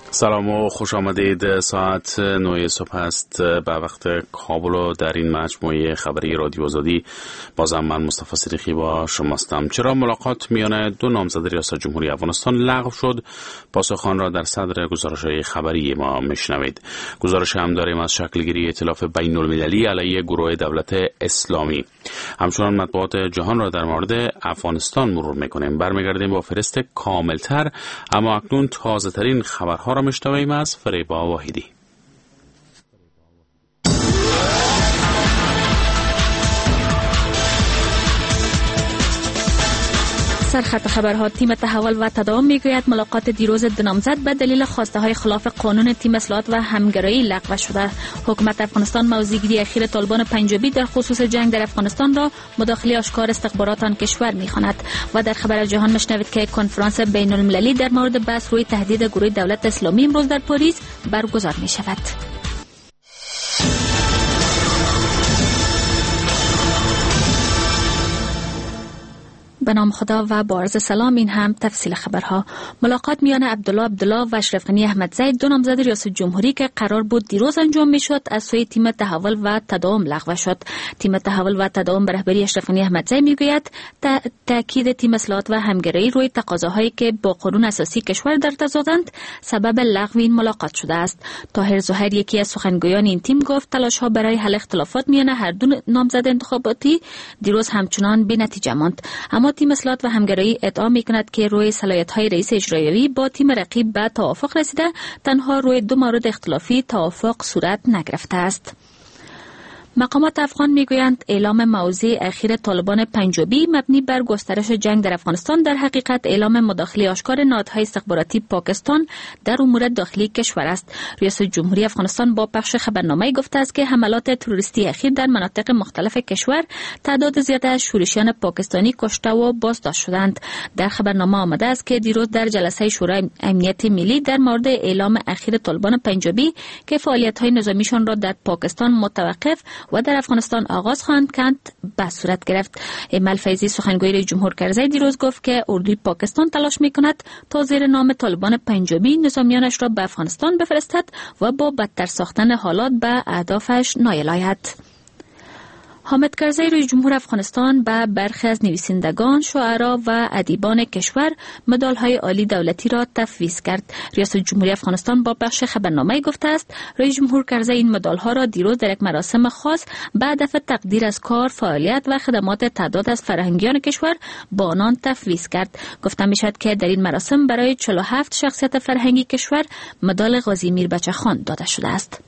سلام و خوش آمدید. ساعت 9 صبح است به وقت کابل و در این مجموعه خبری رادیو آزادی بازم من مصطفی صدیقی با شما هستم. چرا ملاقات میان دو نامزد ریاست جمهوری افغانستان لغو شد؟ پاسخ آن را در صدر گزارش‌های خبری ما میشنوید. گزارش هم داریم از شکلگیری ائتلاف بین المللی علیه گروه دولت اسلامی. همچنان مطبوعات جهان را در مورد افغانستان مرور میکنیم. برمیگردیم با فهرست کاملتر، اما اکنون تازه ترین خبرها را میشنویم از فریبا واحدی. سرخط خبرها. تیم تحول و تداوم میگوید ملاقات دیروز دو نامزد به دلیل خواسته های خلاف قانون تیم اصلاحات و همگرایی لغو شده. حکومت افغانستان موضوعگیری اخیر طالبان پنجابی در خصوص جنگ در افغانستان را مداخله آشکار استخبارات آن کشور میخواند. و در خبر جهان میشنوید که کنفرانس بین المللی در مورد بحث روی تهدید گروه دولت اسلامی امروز در پاریس برگزار می شود. به نام خدا و با عرض سلام. این هم تفصیل خبرها. ملاقات میان عبدالله و اشرف غنی احمدزی، دو نامزد ریاست جمهوری که قرار بود دیروز انجام میشد، از سوی تیم تحول و تداوم لغو شد. تیم تحول و تداوم به رهبری اشرف غنی احمدزی میگوید تاکید تیم اصلاحات و همگرایی روی تقاضاهایی که با قانون اساسی کشور در تضادند سبب لغو این ملاقات شده است. طاهر ظاهر، یکی از سخنگویان این تیم، گفت تلاش‌ها برای حل اختلافات میان هر دو نامزد انتخاباتی دیروز همچنان بی‌نتیجه ماند. اما تیم اصلاحات و همگرایی ادعا می‌کند که روی صلاحیت‌های رئیس اجرایی با تیم رقیب به توافق رسیده، تنها روی دو مورد اختلافی توافق صورت نگرفته است. مقامات افغان میگویند اعلام موضع اخیر طالبان پنجابی مبنی بر گسترش جنگ در افغانستان در حقیقت اعلام مداخله آشکار نهادهای استخباراتی پاکستان در امور داخلی کشور است. ریاست جمهوری افغانستان با پخش خبرنامه گفته است که حملات تروریستی اخیر در مناطق مختلف کشور تعداد زیاد از شورشیان پاکستانی کشته و بازداشت شدند. در خبرنامه آمده است که دیروز در جلسه شورای امنیت ملی در مورد اعلام اخیر طالبان پنجابی که فعالیت‌های نظامیشان را در پاکستان متوقف و در افغانستان آغاز خواهند کرد به صورت گرفت. ایمل فیضی، سخنگوی رئیس جمهور کرزی، دیروز گفت که اردوی پاکستان تلاش می‌کند تا زیر نام طالبان پنجابی نظامیانش را به افغانستان بفرستد و با بدتر ساختن حالات به اهدافش نایل آید. حامد کرزی، رئیس جمهور افغانستان، به برخی از نویسندگان، شاعران و ادیبان کشور مدال‌های عالی دولتی را تفویض کرد. ریاست جمهوری افغانستان با بخش خبرنامه گفته است رئیس جمهور کرزی این مدال‌ها را دیروز در یک مراسم خاص به هدف تقدیر از کار، فعالیت و خدمات تعداد از فرهنگیان کشور با آنان تفویض کرد. گفته می‌شود که در این مراسم برای 47 شخصیت فرهنگی کشور مدال غازی میربچه‌خان داده شده است.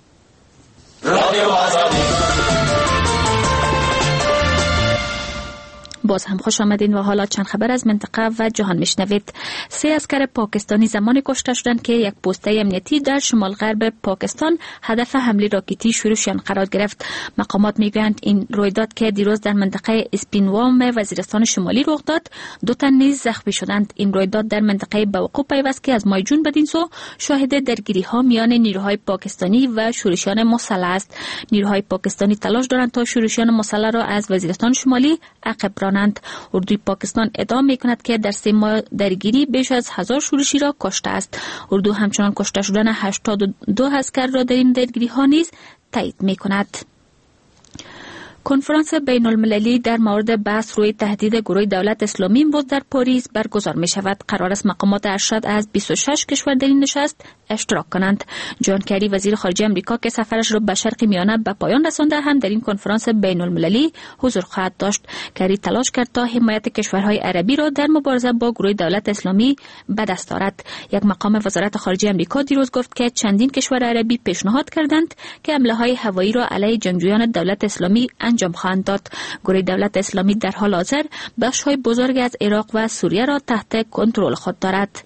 باز هم خوش آمدین و حالا چند خبر از منطقه و جهان میشنوید. 3 عسکر پاکستانی زمانی کشته شدند که یک پوسته امنیتی در شمال غرب پاکستان هدف حمله راکتی شورشیان قرار گرفت. مقامات میگویند این رویداد که دیروز در منطقه اسپینوام وزیرستان شمالی رخ داد، 2 تن نیز زخمی شدند. این رویداد در منطقه به وقوع پیوست که از ماه جون بدین سو شاهد درگیری‌ها میان نیروهای پاکستانی و شورشیان مسلح است. نیروهای پاکستانی تلاش دارند تا شورشیان مسلح را از وزیرستان شمالی عقب رانند. اردوی پاکستان ادعا می‌کند که در 3 ماه درگیری بیش از 1000 شورشی را کشته است. اردو همچنان کشته شدن 82 عسکر را در این درگیری‌ها نیز تایید می‌کند. کنفرانس بین المللی در مورد بحث روی تهدید گروه دولت اسلامی امروز در پاریس برگزار می شود. قرار است مقامات ارشد از 26 کشور در این نشست اشتراک کنند. جان کری، وزیر خارجه امریکا که سفرش را به شرق میانه به پایان رسانده، هم در این کنفرانس بین المللی حضور خواهد داشت. کری تلاش کرد تا حمایت کشورهای عربی را در مبارزه با گروه دولت اسلامی به دست آورد. یک مقام وزارت خارجه امریکا دیروز گفت که چندین کشور عربی پیشنهاد کردند که حمله‌های هوایی را علیه جنگجویان دولت اسلامی انجام خواهند داد. گروه دولت اسلامی در حال حاضر بخش‌های بزرگ از عراق و سوریه را تحت کنترل خود دارد.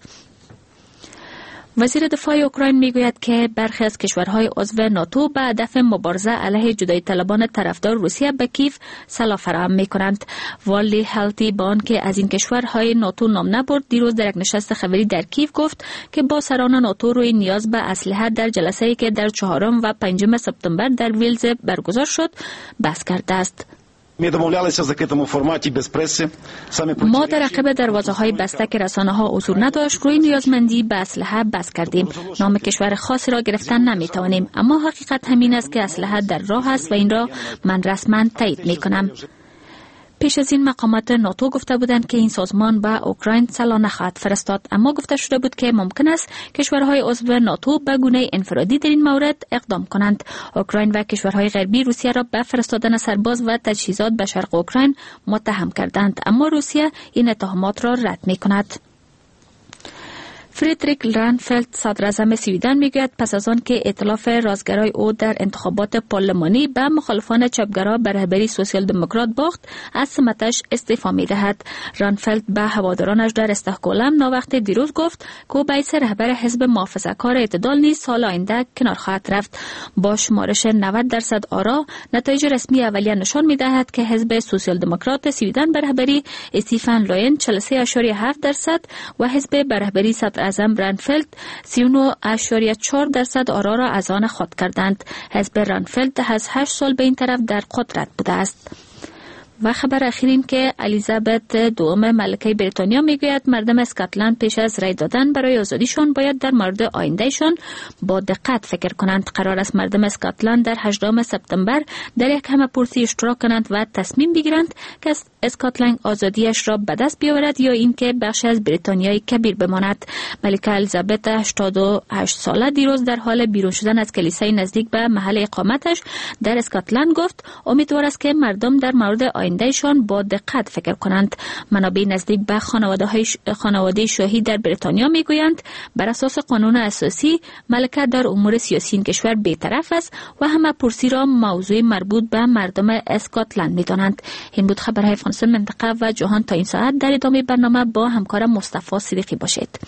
وزیر دفاع اوکراین میگوید که برخی از کشورهای عضو ناتو به هدف مبارزه علیه جدایی طلبان طرفدار روسیه به کیف سلاح فراهم میکنند. والدی هلتی بان که از این کشورهای ناتو نام نبرد، دیروز در یک نشست خبری در کیف گفت که با سران ناتو روی نیاز به اسلحه در جلسه‌ای که در 4 و 5 سپتامبر در ویلز برگزار شد بحث کرده است. ما در عقب دروازه‌های بسته که رسانه‌ها حضور نداشت روی نیازمندی به اسلحه بس کردیم. نام کشور خاصی را گرفتن نمی‌توانیم، اما حقیقت همین است که اسلحه در راه است و این را من رسما تایید می‌کنم. پیش از این مقامات ناتو گفته بودند که این سازمان به اوکراین سلاح نخواهد فرستاد، اما گفته شده بود که ممکن است کشورهای عضو ناتو به گونه انفرادی در این مورد اقدام کنند. اوکراین و کشورهای غربی روسیه را به فرستادن سرباز و تجهیزات به شرق اوکراین متهم کردند، اما روسیه این اتهامات را رد می‌کند. فریدریک رانفلد صدراعظم سویدن میگوید پس از آن که ائتلاف رازگرای او در انتخابات پارلمانی به مخالفان چپگرا به رهبری سوسیال دموکرات باخت، از سمتش استعفا میدهد. رانفلد به هوادارانش در استکهلم ناوقت دیروز گفت که او به حیث رهبر حزب محافظه‌کار اعتدال نیز سال آینده کنار خواهد رفت. با شمارش 90% آرا، نتایج رسمی اولیه نشان میدهد که حزب سوسیال دموکرات سویدن به رهبری استیفن لوین 43.7% و حزب به رهبری صدراعظم رانفلد 39.4% آرا را از آن خود کردند. حزب رانفلد از 8 سال به این طرف در قدرت بوده است. و خبر اخیر این که الیزابت دوم ملکه بریتانیا میگوید مردم اسکاتلند پیش از رای دادن برای آزادیشان باید در مورد آیندهشان با دقت فکر کنند. قرار است مردم اسکاتلند در 18 سپتامبر در یک همه‌پرسی اشتراک کنند و تصمیم بگیرند که اسکاتلند آزادیش را به دست بیاورد یا اینکه بخش از بریتانیای کبیر بماند. ملکه الیزابت 88 ساله دیروز در حال بیرون شدن از کلیسای نزدیک به محل اقامتش در اسکاتلند گفت امیدوار است که مردم در مورد آیندهشان با دقت فکر کنند. منابع نزدیک به خانواده شاهی در بریتانیا میگویند بر اساس قانون اساسی ملکه در امور سیاسی این کشور بی‌طرف است و همه پرسی را موضوع مربوط به مردم اسکاتلند می‌دانند. این بود خبرهای افغانستان، منطقه و جهان تا این ساعت. در ادامه برنامه با همکارم مصطفی صدیقی باشید.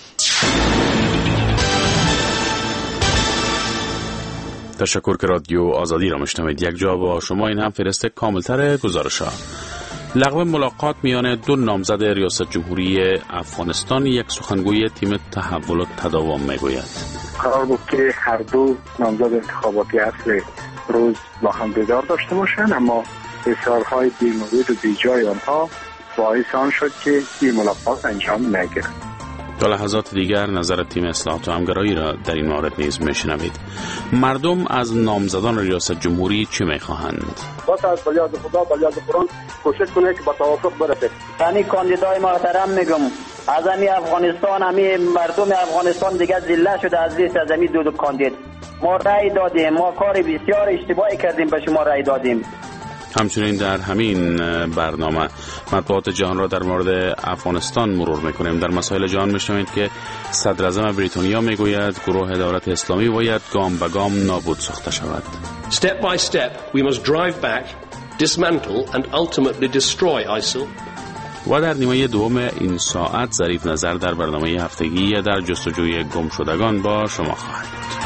تشکر که رادیو آزادی را میشنوید. یک جا با شما این هم فرسته کاملتر گزارش‌ها. لغو ملاقات میان دو نامزد ریاست جمهوری افغانستان، یک سخنگوی تیم تحول و تداوم میگوید. قرار بود که هر دو نامزد انتخاباتی اصل روز با هم دیدار داشته باشند، اما اصرارهای بی‌مورد و بی‌جای آنها باعث آن شد که این ملاقات انجام نگیرد. تا لحظات دیگر نظر تیم اصلاحات و همگرایی را در این مورد نیز میشنوید. مردم از نامزدان ریاست جمهوری چه میخواهند؟ باید از بلیاد خدا بلیاد قرآن کوشش کنه که با توافق برسه. یعنی کاندیدای محترم میگم از همی افغانستان، همی مردم افغانستان دیگه ذله شده از لیست از همی دو کاندید. ما رأی دادیم، ما کار بسیار اشتباهی کردیم به شما رأی دادیم. همچنین در همین برنامه مطبوعات جهان را در مورد افغانستان مرور میکنیم. در مسائل جهان میشنوید که صدراعظم بریتانیا میگوید گروه دولت اسلامی باید گام به گام نابود ساخته شود. Step by step we must drive back, dismantle and ultimately destroy ISIL. و در نیمه دوم این ساعت ظریف نظر در برنامه هفتگی در جستجوی گمشدگان با شما خواهد بود.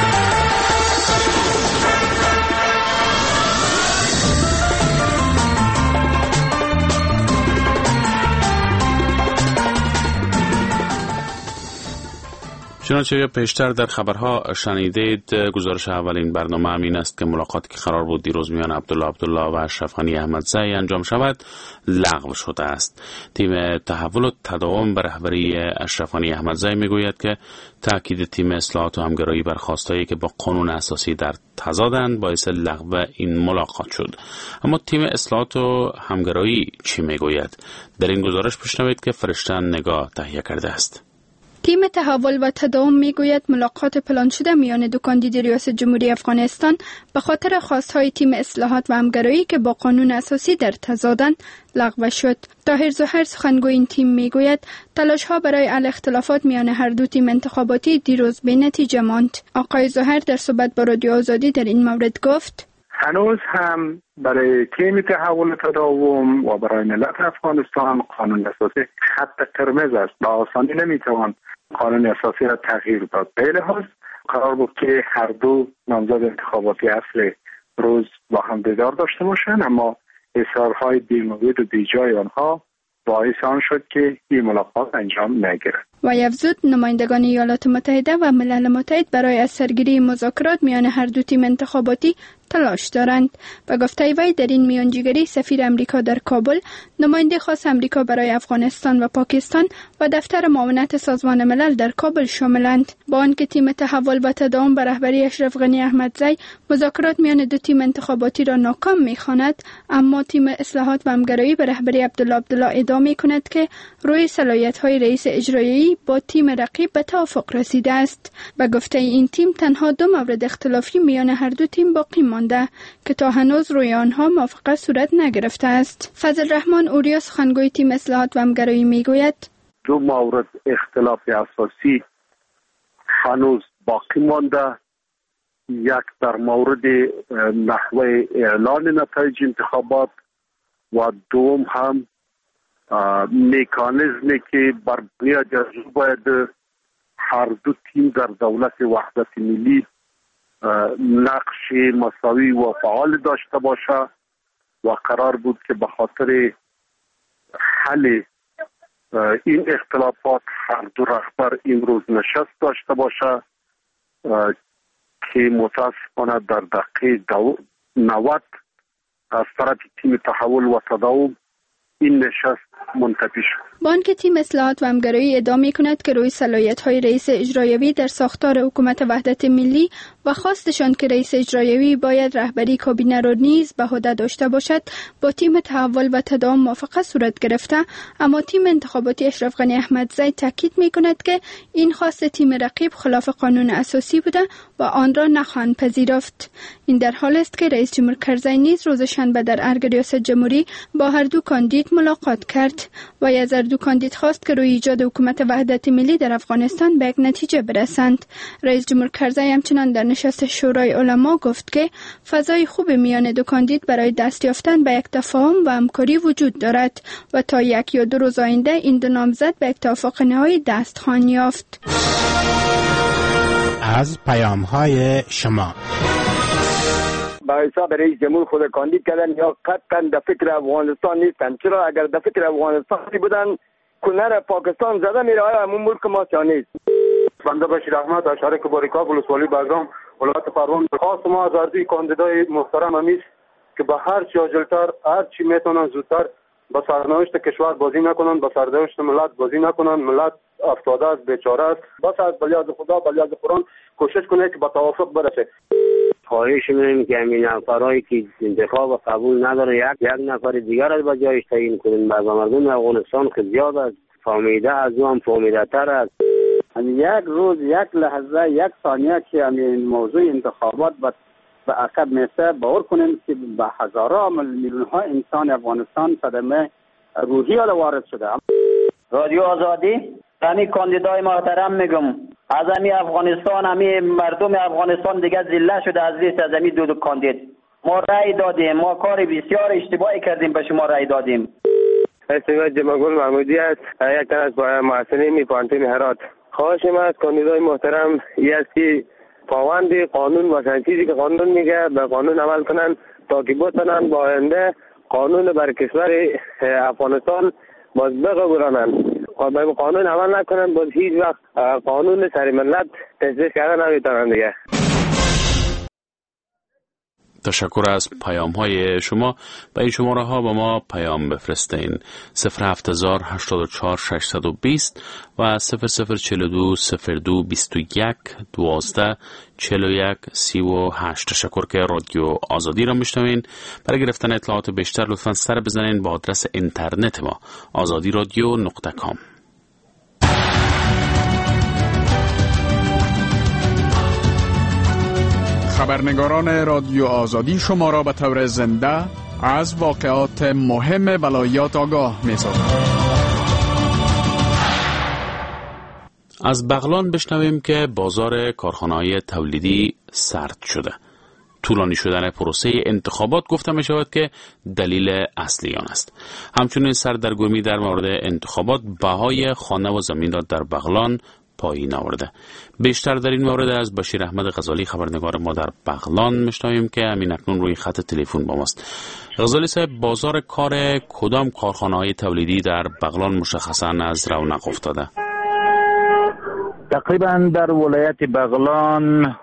چنانچه پیشتر در خبرها شنیدید، گزارش اولین برنامه همین است که ملاقاتی که قرار بود دیروز میان عبدالله و اشرف غنی احمدزی انجام شود لغو شده است. تیم تحول و تداوم به رهبری اشرف غنی احمدزی میگوید که تاکید تیم اصلاحات و همگرایی بر خواستایی که با قانون اساسی در تضادند باعث لغو این ملاقات شد. اما تیم اصلاحات و همگرایی چی میگوید؟ در این گزارش بشنوید که فرشتن نگاه تهیه کرده است. تیم تحول و تداوم میگوید ملاقات پلان شده میان دو کاندید ریاست جمهوری افغانستان به خاطر خواستهای تیم اصلاحات و همگرایی که با قانون اساسی در تضادند لغو شد. طاهر ظاهر سخنگوی این تیم میگوید تلاش‌ها برای حل اختلافات میان هر دو تیم انتخاباتی دیروز به نتیجه ماند. آقای ظاهر در صحبت با رادیو آزادی در این مورد گفت هنوز هم برای تیم تحول تداوم و برای ملت افغانستان قانون اساسی خط قرمز است. به آسانی نمیتوان قانون اساسی را تغییر داد. به لحاظ قرار بود که هر دو نامزد انتخاباتی اصل روز با هم دیدار داشته باشند، اما اصرارهای بی‌مورد و بی‌جای آنها باعث آن شد که این ملاقات انجام نگیرد. وی افزود نمایندگان ایالات متحده و ملل متحد برای از سرگیری مذاکرات میان هر دو تیم انتخاباتی تلاش دارند. به گفته وی در این میانجیگری سفیر امریکا در کابل، نماینده خاص امریکا برای افغانستان و پاکستان و دفتر معاونت سازمان ملل در کابل شاملند. با آنکه تیم تحول و تداوم به رهبری اشرف غنی احمدزی مذاکرات میان دو تیم انتخاباتی را ناکام می‌خواند، اما تیم اصلاحات و همگرایی به رهبری عبدالله ادعا می‌کند که روی صلاحیت‌های رئیس اجرایی با تیم رقیب به توافق رسیده است. به گفته این تیم تنها دو مورد اختلافی میان هر دو تیم باقی مانده که تا هنوز روی آنها موافقت صورت نگرفته است. فضل رحمان اوریا سخنگوی تیم اصلاحات و همگرایی میگوید دو مورد اختلاف اساسی هنوز باقی مانده. یک در مورد نحوه اعلان نتایج انتخابات و دوم هم مکانیزمی که بر بنیاد از باید هر دو تیم در دولت وحدت ملی نقش مساوی و فعال داشته باشه و قرار بود که به خاطر حل این اختلافات هر دو رهبر امروز نشست داشته باشه که متاسفانه در دقیقه 90 از طرف تیم تحول و تداوم این نشست منتفی شد. با آنکه تیم اصلاحات و همگرایی ادعا می‌کند که روی صلاحیت‌های رئیس اجرایی در ساختار حکومت وحدت ملی و خواستشان که رئیس اجرایی باید رهبری کابینه را نیز به عهده داشته باشد، با تیم تحول و تداوم موافقت صورت گرفته، اما تیم انتخاباتی اشرف غنی احمدزی تاکید می‌کند که این خواست تیم رقیب خلاف قانون اساسی بوده و آن را نخواهند پذیرفت. این در حالی است که رئیس جمهور کرزی نیز روز شنبه در ارگ ریاست جمهوری با هر دو کاندید ملاقات کرد و از هر دو کاندید خواست که روی ایجاد حکومت وحدت ملی در افغانستان به یک نتیجه برسند. رئیس جمهور کرزی همچنان در نشست شورای علما گفت که فضای خوب میان دو کاندید برای دست یافتن به یک تفاهم و همکاری وجود دارد و تا یک یا دو روز آینده این دو نامزد به یک توافق نهایی دست خواهند یافت. از پیام‌های شما با حساب رئیس جمهور خود کاندید کردن یا قطعا در فکر افغانستان نیستن. چرا اگر در فکر افغانستانی بودن کنر پاکستان زده میره و همون ملک ما چا نیست. بنده بشیر احمد از شهر کباریکا ولسوالی بگرام ولایت پروان. خواست ما از اردوی کاندیدای محترم همیست که به هر چی عاجلتر هر چی میتونن زودتر با سرنوشت کشور بازی نکنن، با سرنوشت ملت بازی نکنن. ملت افتاده است، بیچاره است. بس از بلیاد خدا بلیاد قرآن کوشش کنه که به توافق برسه. خواهش می‌کنیم که همین نفرایی که انتخاب قبول نداره یک نفر دیگر را به جایش تعیین کنیم. بعض مردم افغانستان که زیاد است، فهمیده از او هم فهمیده تر است. یک روز، یک لحظه، یک ثانیه که همین موضوع انتخابات به عقب میسته، باور کنیم که به هزارها میلیون ها انسان افغانستان صدمه روحی وارد شده. رادیو آزادی همین کاندیدای محترم میگم از همین افغانستان، همین مردم افغانستان دیگه ذله شده از لیست از همین دو کاندید. ما رأی دادیم، ما کار بسیار اشتباهی کردیم به شما رأی دادیم. اسم جمعگل محمودی است، یک تن از محسنین پانتین هرات. خواهش من از کاندیدای محترم این است که پابند قانون و چیزی که قانون میگه به قانون عمل کنن تا که بتونن با آینده قانون بر کشور افغانستان باز بقبولانن. به قانون عمل نکنن باز هیچ وقت قانون سر ملت تجدید کردن نمیتونن دیگه. تشکر از پیام های شما. به این شماره ها با ما پیام بفرستین 07084 620 و 0042 02 21 12 41 38. تشکر که رادیو آزادی را میشنوین. برای گرفتن اطلاعات بیشتر لطفا سر بزنین با آدرس اینترنت ما azadiradio.com. خبرنگاران رادیو آزادی شما را به طور زنده از واقعات مهم ولایات آگاه می‌سازند. از بغلان بشنویم که بازار کارخانه‌های تولیدی سرد شده. طولانی شدن پروسه انتخابات گفته می شود که دلیل اصلی آن است. همچنین سردرگمی در مورد انتخابات بهای خانه و زمین را در بغلان پایین آورده. بیشتر در این مورد از بشیر احمد غزالی خبرنگار ما در بغلان میشنویم که همین اکنون روی خط تلفن با ماست. غزالی صاحب، بازار کار کدام کارخانه‌های تولیدی در بغلان مشخصاً از رونق افتاده؟ تقریبا در ولایت بغلان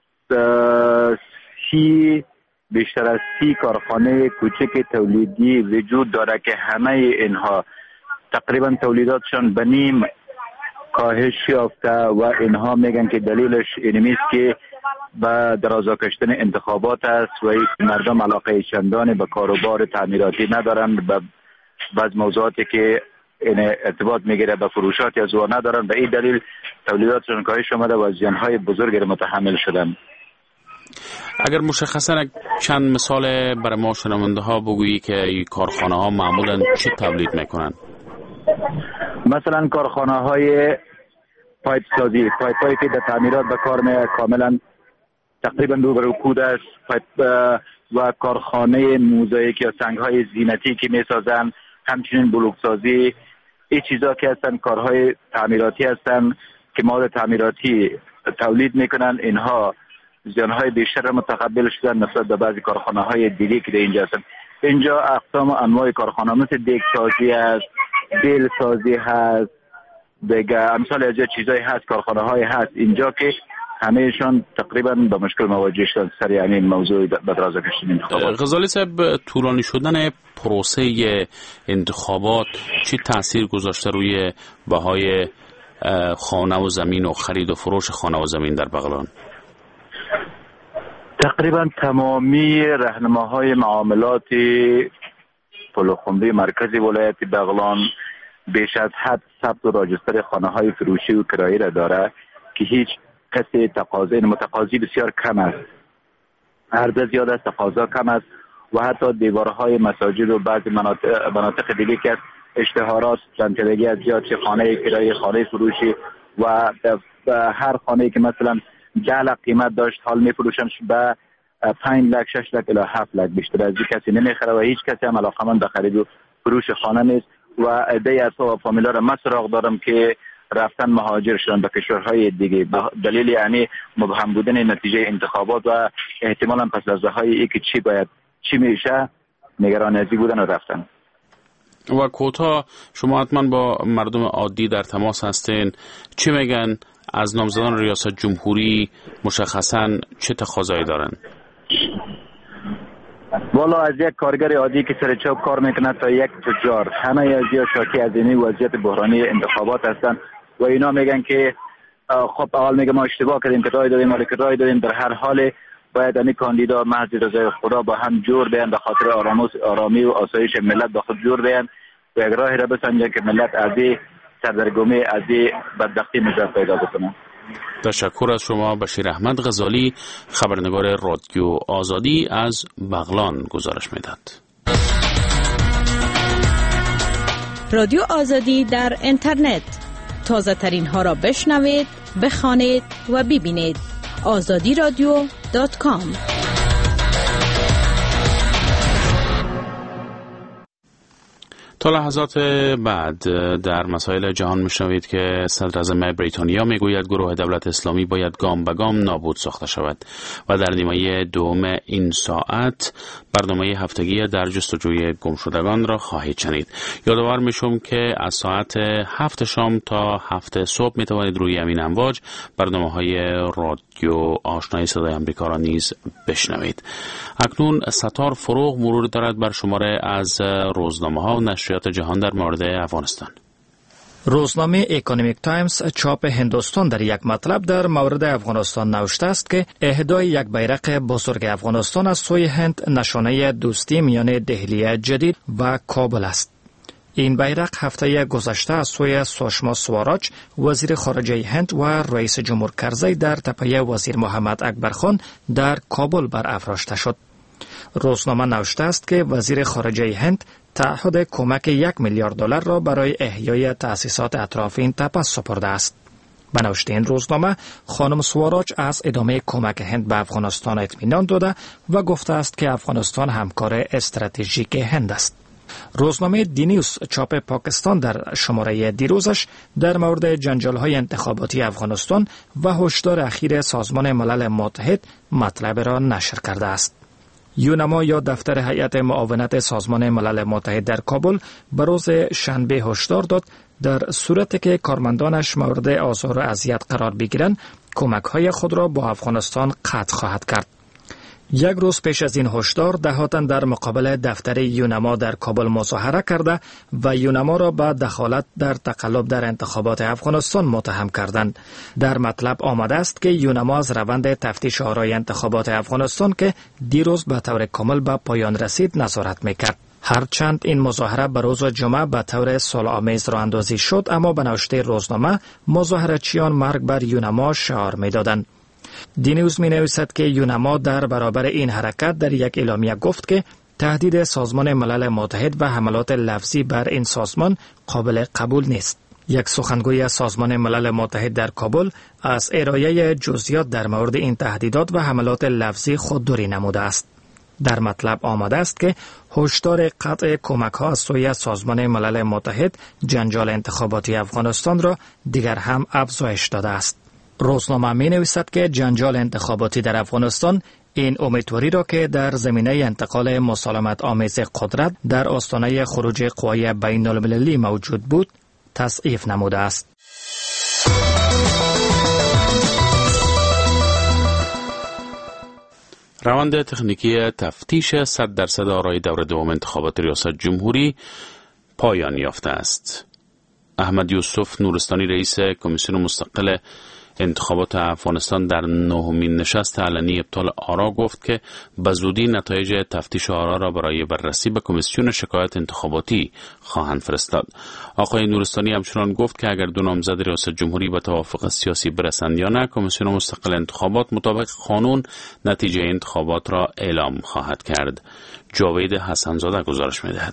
بیشتر از 30 کارخانه کوچک تولیدی وجود داره که همه اینها تقریبا تولیداتشان به نیم کاهش یافته و اینها میگن که دلیلش اینمی است که به درازا کشتن انتخابات است و مردم علاقه چندانی به کاروبار تعمیراتی ندارند، به بعض موضوعاتی که این ارتباط میگیره به فروشات از او ندارن، به این دلیل تولیداتشان کاهش آمده و زیانهای بزرگی را متحمل شدن. اگر مشخصا چند مثال برای ما شنونده ها بگویی که این کارخانه ها معمولا چی تولید میکنن؟ مثلا کارخانه های پایپ سازی، پایپ هایی که در تعمیرات به کار میاد کاملا تقریبا روبرو کود است، پایپ و کارخانه موزاییک یا سنگ های زینتی که میسازن، همچنین بلوک سازی، این چیزا که هستن کارهای تعمیراتی هستن که مواد تعمیراتی تولید میکنن. اینها زیانهای بیشتر را متقبل شدن نسبت به بعضی کارخانه های دیگه که در اینجا هستن. اینجا اقسام و انواع کارخانه مثل دیگ سازی هست، بیل سازی هست، دیگه امثال از چیزایی هست، کارخانه های هست اینجا که همهشان تقریبا به مشکل مواجه شدن سر یعنی موضوع به درازا کشیدن انتخابات. غزالی صاحب، طولانی شدن پروسه انتخابات چی تاثیر گذاشته روی بهای خانه و زمین و خرید و فروش خانه و زمین در بغلان؟ تقریبا تمامی راهنماهای معاملات پلخمری مرکزی ولایت بغلان بیش از حد ثبت و راجستر خانه های فروشی و کرایی را داره که هیچ کسی متقاضی بسیار کم است، عرضه زیاد است، تقاضا کم است و حتی دیوارهای مساجد و بعضی مناطق دیگه که اشتهارات چندتگی از زیاد چه خانه کرایی، خانه فروشی و هر خانه که مثلا 10 لک قیمت داشت حال میفروشنش به 5 لک 6 لک الی 7 لک، بیشتر از این کسی نمیخره و هیچ کسی هم علاقمند به خرید و فروش خانه نیست. و عده از فامیلا را من سراغ دارم که رفتن مهاجر شدن به کشورهای دیگه دلیل یعنی مبهم بودن نتیجه انتخابات و احتمالاً پس از های که چی میشه نگران ازی بودن و رفتن. و کوتاه شما حتما با مردم عادی در تماس هستین، چی میگن از نامزدان ریاست جمهوری؟ مشخصاً چه تقاضایی دارن؟ والا از یک کارگر عادی که سر چوب کار میکنه تا یک تجار، همه از یا شاکی از این وضعیت بحرانی انتخابات هستن و اینا میگن که خب اول میگه ما اشتباه کردیم که رای دادیم، در هر حال باید این کاندیدا محض رضای خدا با هم جور بیان به خاطر آرامی و آسایش ملت با خود جور بیان و یک راهی را بسنجن که ملت از این سردرگمی، از این بدبختی نجات پیدا بکنه. تشکر از شما بشیر احمد غزالی، خبرنگار رادیو آزادی از بغلان گزارش میداد. رادیو آزادی در اینترنت، تازه ترین ها را بشنوید، بخوانید و ببینید. azadiradio.com. تا لحظات بعد در مسائل جهان میشنوید که صدراعظم بریتانیا میگوید گروه دولت اسلامی باید گام به گام نابود ساخته شود و در نیمه دوم این ساعت برنامه هفتگی در جستجوی گمشدگان را خواهید شنید. یادآور میشم که از ساعت 7 شام تا 7 صبح میتوانید روی همین امواج برنامه‌های رادیو آشنای صدای آمریکا را نیز بشنوید. اکنون ستار فروغ مرور دارد بر شماره از روزنامه‌ها و نشریات جهان در مورد افغانستان. روزنامه اکونومیک تایمز چاپ هندوستان در یک مطلب در مورد افغانستان نوشته است که اهدای یک بیرق بزرگ افغانستان از سوی هند نشانه دوستی میان دهلی جدید و کابل است. این بیرق هفته گذشته از سوی سوشما سواراج وزیر خارجه هند و رئیس جمهور کرزی در تپه وزیر محمد اکبر خان در کابل برافراشته شد. روزنامه نوشته است که وزیر خارجه هند تعهد کمک $1 میلیارد را برای احیای تأسیسات اطراف این تپه سپرده است. به نوشته این روزنامه خانم سواراج از ادامه کمک هند به افغانستان اطمینان داده و گفته است که افغانستان همکار استراتژیک هند است. روزنامه دی نیوز چاپ پاکستان در شماره دیروزش در مورد جنجال‌های انتخاباتی افغانستان و هشدار اخیر سازمان ملل متحد مطلب را نشر کرده است. یونما یا دفتر هیئت معاونت سازمان ملل متحد در کابل به روز شنبه هشدار داد در صورتی که کارمندانش مورد آزار و اذیت قرار بگیرند کمک‌های خود را با افغانستان قطع خواهد کرد. یک روز پیش از این هشدار دهاتن در مقابل دفتر یونما در کابل مظاهره کرده و یونما را به دخالت در تقلب در انتخابات افغانستان متهم کردند. در مطلب آمده است که یونما از روند تفتیش آرای انتخابات افغانستان که دیروز به طور کامل به پایان رسید نظارت میکرد. هرچند این مظاهره به روز جمعه به طور صلح‌آمیز راه اندازی شد، اما به نوشته روزنامه مظاهرچیان مرگ بر یونما شعار میدادند. دی نیوز می نویسد که یونما در برابر این حرکت در یک اعلامیه گفت که تهدید سازمان ملل متحد و حملات لفظی بر این سازمان قابل قبول نیست. یک سخنگوی از سازمان ملل متحد در کابل از ارائه جزئیات در مورد این تهدیدات و حملات لفظی خودداری نموده است. در مطلب آمده است که هشدار قطع کمک‌ها از سوی سازمان ملل متحد جنجال انتخاباتی افغانستان را دیگر هم افزایش داده است. روزنامه می نویسد که جنجال انتخاباتی در افغانستان این امیدواری را که در زمینه انتقال مسالمت آمیز قدرت در آستانه خروج قوای بین المللی موجود بود تضعیف نموده است. روند تکنیکی تفتیش 100% آرای دور دوم انتخابات ریاست جمهوری پایان یافته است. احمد یوسف نورستانی رئیس کمیسیون مستقل انتخابات افغانستان در نهمین نشست علنی ابطال آرا گفت که به زودی نتایج تفتیش آرا را برای بررسی به کمیسیون شکایت انتخاباتی خواهند فرستاد. آقای نورستانی همچنان گفت که اگر دو نامزد ریاست جمهوری به توافق سیاسی برسند یا نه، کمیسیون مستقل انتخابات مطابق قانون نتیجه انتخابات را اعلام خواهد کرد. جاوید حسنزاده گزارش می‌دهد.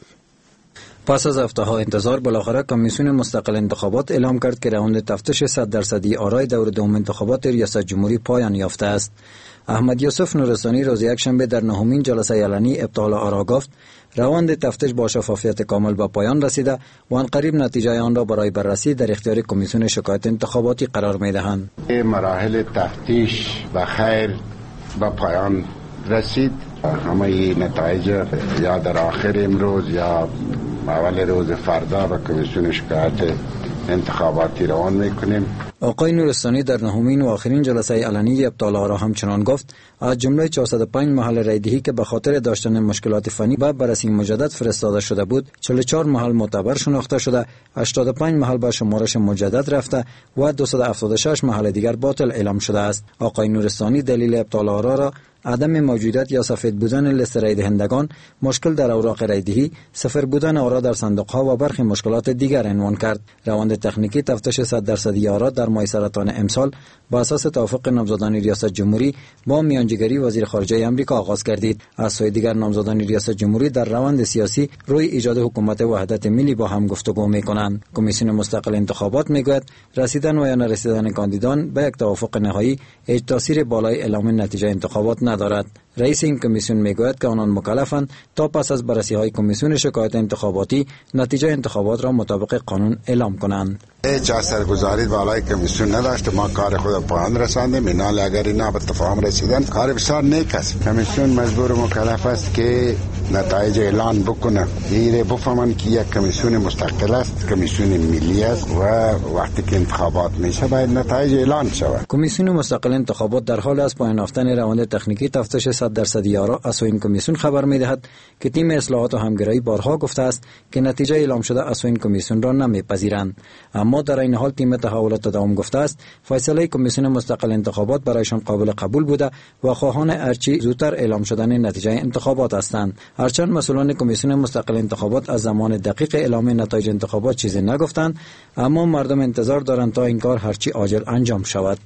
پس از هفته‌ها انتظار بالاخره کمیسیون مستقل انتخابات اعلام کرد که راند تفتیش 100% آرای دور دوم انتخابات ریاست جمهوری پایان یافته است. احمد یوسف نورستانی روز یکشنبه در نهمین جلسه علنی ابطال آرا گفت روند تفتیش با شفافیت کامل به پایان رسیده و عنقریب نتیجه آن را برای بررسی در اختیار کمیسیون شکایت انتخاباتی قرار می‌دهند. مراحل تفتیش به خیر به پایان رسید. همه نتایج یا در آخر امروز یا اول روز فردا به کمیسیون شکایت انتخاباتی روان میکنیم. آقای نورستانی در نهمین و آخرین جلسه علنی ابطال آرا همچنان گفت از جمله 405 محل رایدهی که به خاطر داشتن مشکلات فنی به بررسی مجدد فرستاده شده بود، 44 محل معتبر شناخته شده، 85 محل به شمارش مجدد رفته و 276 محل دیگر باطل اعلام شده است. آقای نورستانی دلیل ابطال آرا را عدم موجودیت یا سفید بودن لیست رای دهندگان، مشکل در اوراق رایدهی، صفر بودن آرا در صندوق‌ها و برخی مشکلات دیگر عنوان کرد. روند تکنیکی تفتیش 100% آرا در ماه سرطان امسال با اساس توافق نامزدان ریاست جمهوری با میانجیگری وزیر خارجه آمریکا آغاز گردید. از سوی دیگر نامزدان ریاست جمهوری در روند سیاسی روی ایجاد حکومت وحدت ملی با هم گفتگو می‌کنند. کمیسیون مستقل انتخابات میگوید رسیدن و یا نرسیدن کاندیدان به یک توافق نهایی هیچ تاثیر بالای اعلام نتیجه انتخابات ندارد. رئیس این کمیسیون میگوید که آنان مکلفند تا پس از بررسی‌های کمیسیون شکایت انتخاباتی نتیجه انتخابات را مطابق قانون اعلام کنند. هیچ اثرگذاری بالای کمیسیون نداشت. ما کار خود پایان رساندیم. اینا اگر اینا به تفاهم رسیدن کار بسیار نیک است. کمیسیون مجبور و مکلف است که نتایج اعلان بکنه. ایره بفهمن که یک کمیسیون مستقل است، کمیسیون ملی است و وقتی که انتخابات میشه باید نتایج اعلان شود. کمیسیون مستقل انتخابات در حال از پایان یافتن روند تکنیکی تفتیش 100% آرا از این کمیسیون خبر میدهد که تیم اصلاحات و همگرایی بارها گفته است که نتیجه اعلام شده از این کمیسیون را نمیپذیرند. اما در این حال تیم تحولات تداوم گفته است فیصله کمیسیون مستقل انتخابات برایشان قابل قبول بوده و خواهان هرچی زودتر اعلام شدن نتیجه انتخابات هستند. هرچند مسئولان کمیسیون مستقل انتخابات از زمان دقیق اعلام نتایج انتخابات چیزی نگفتند، اما مردم انتظار دارند تا این کار هرچی عاجل انجام شود.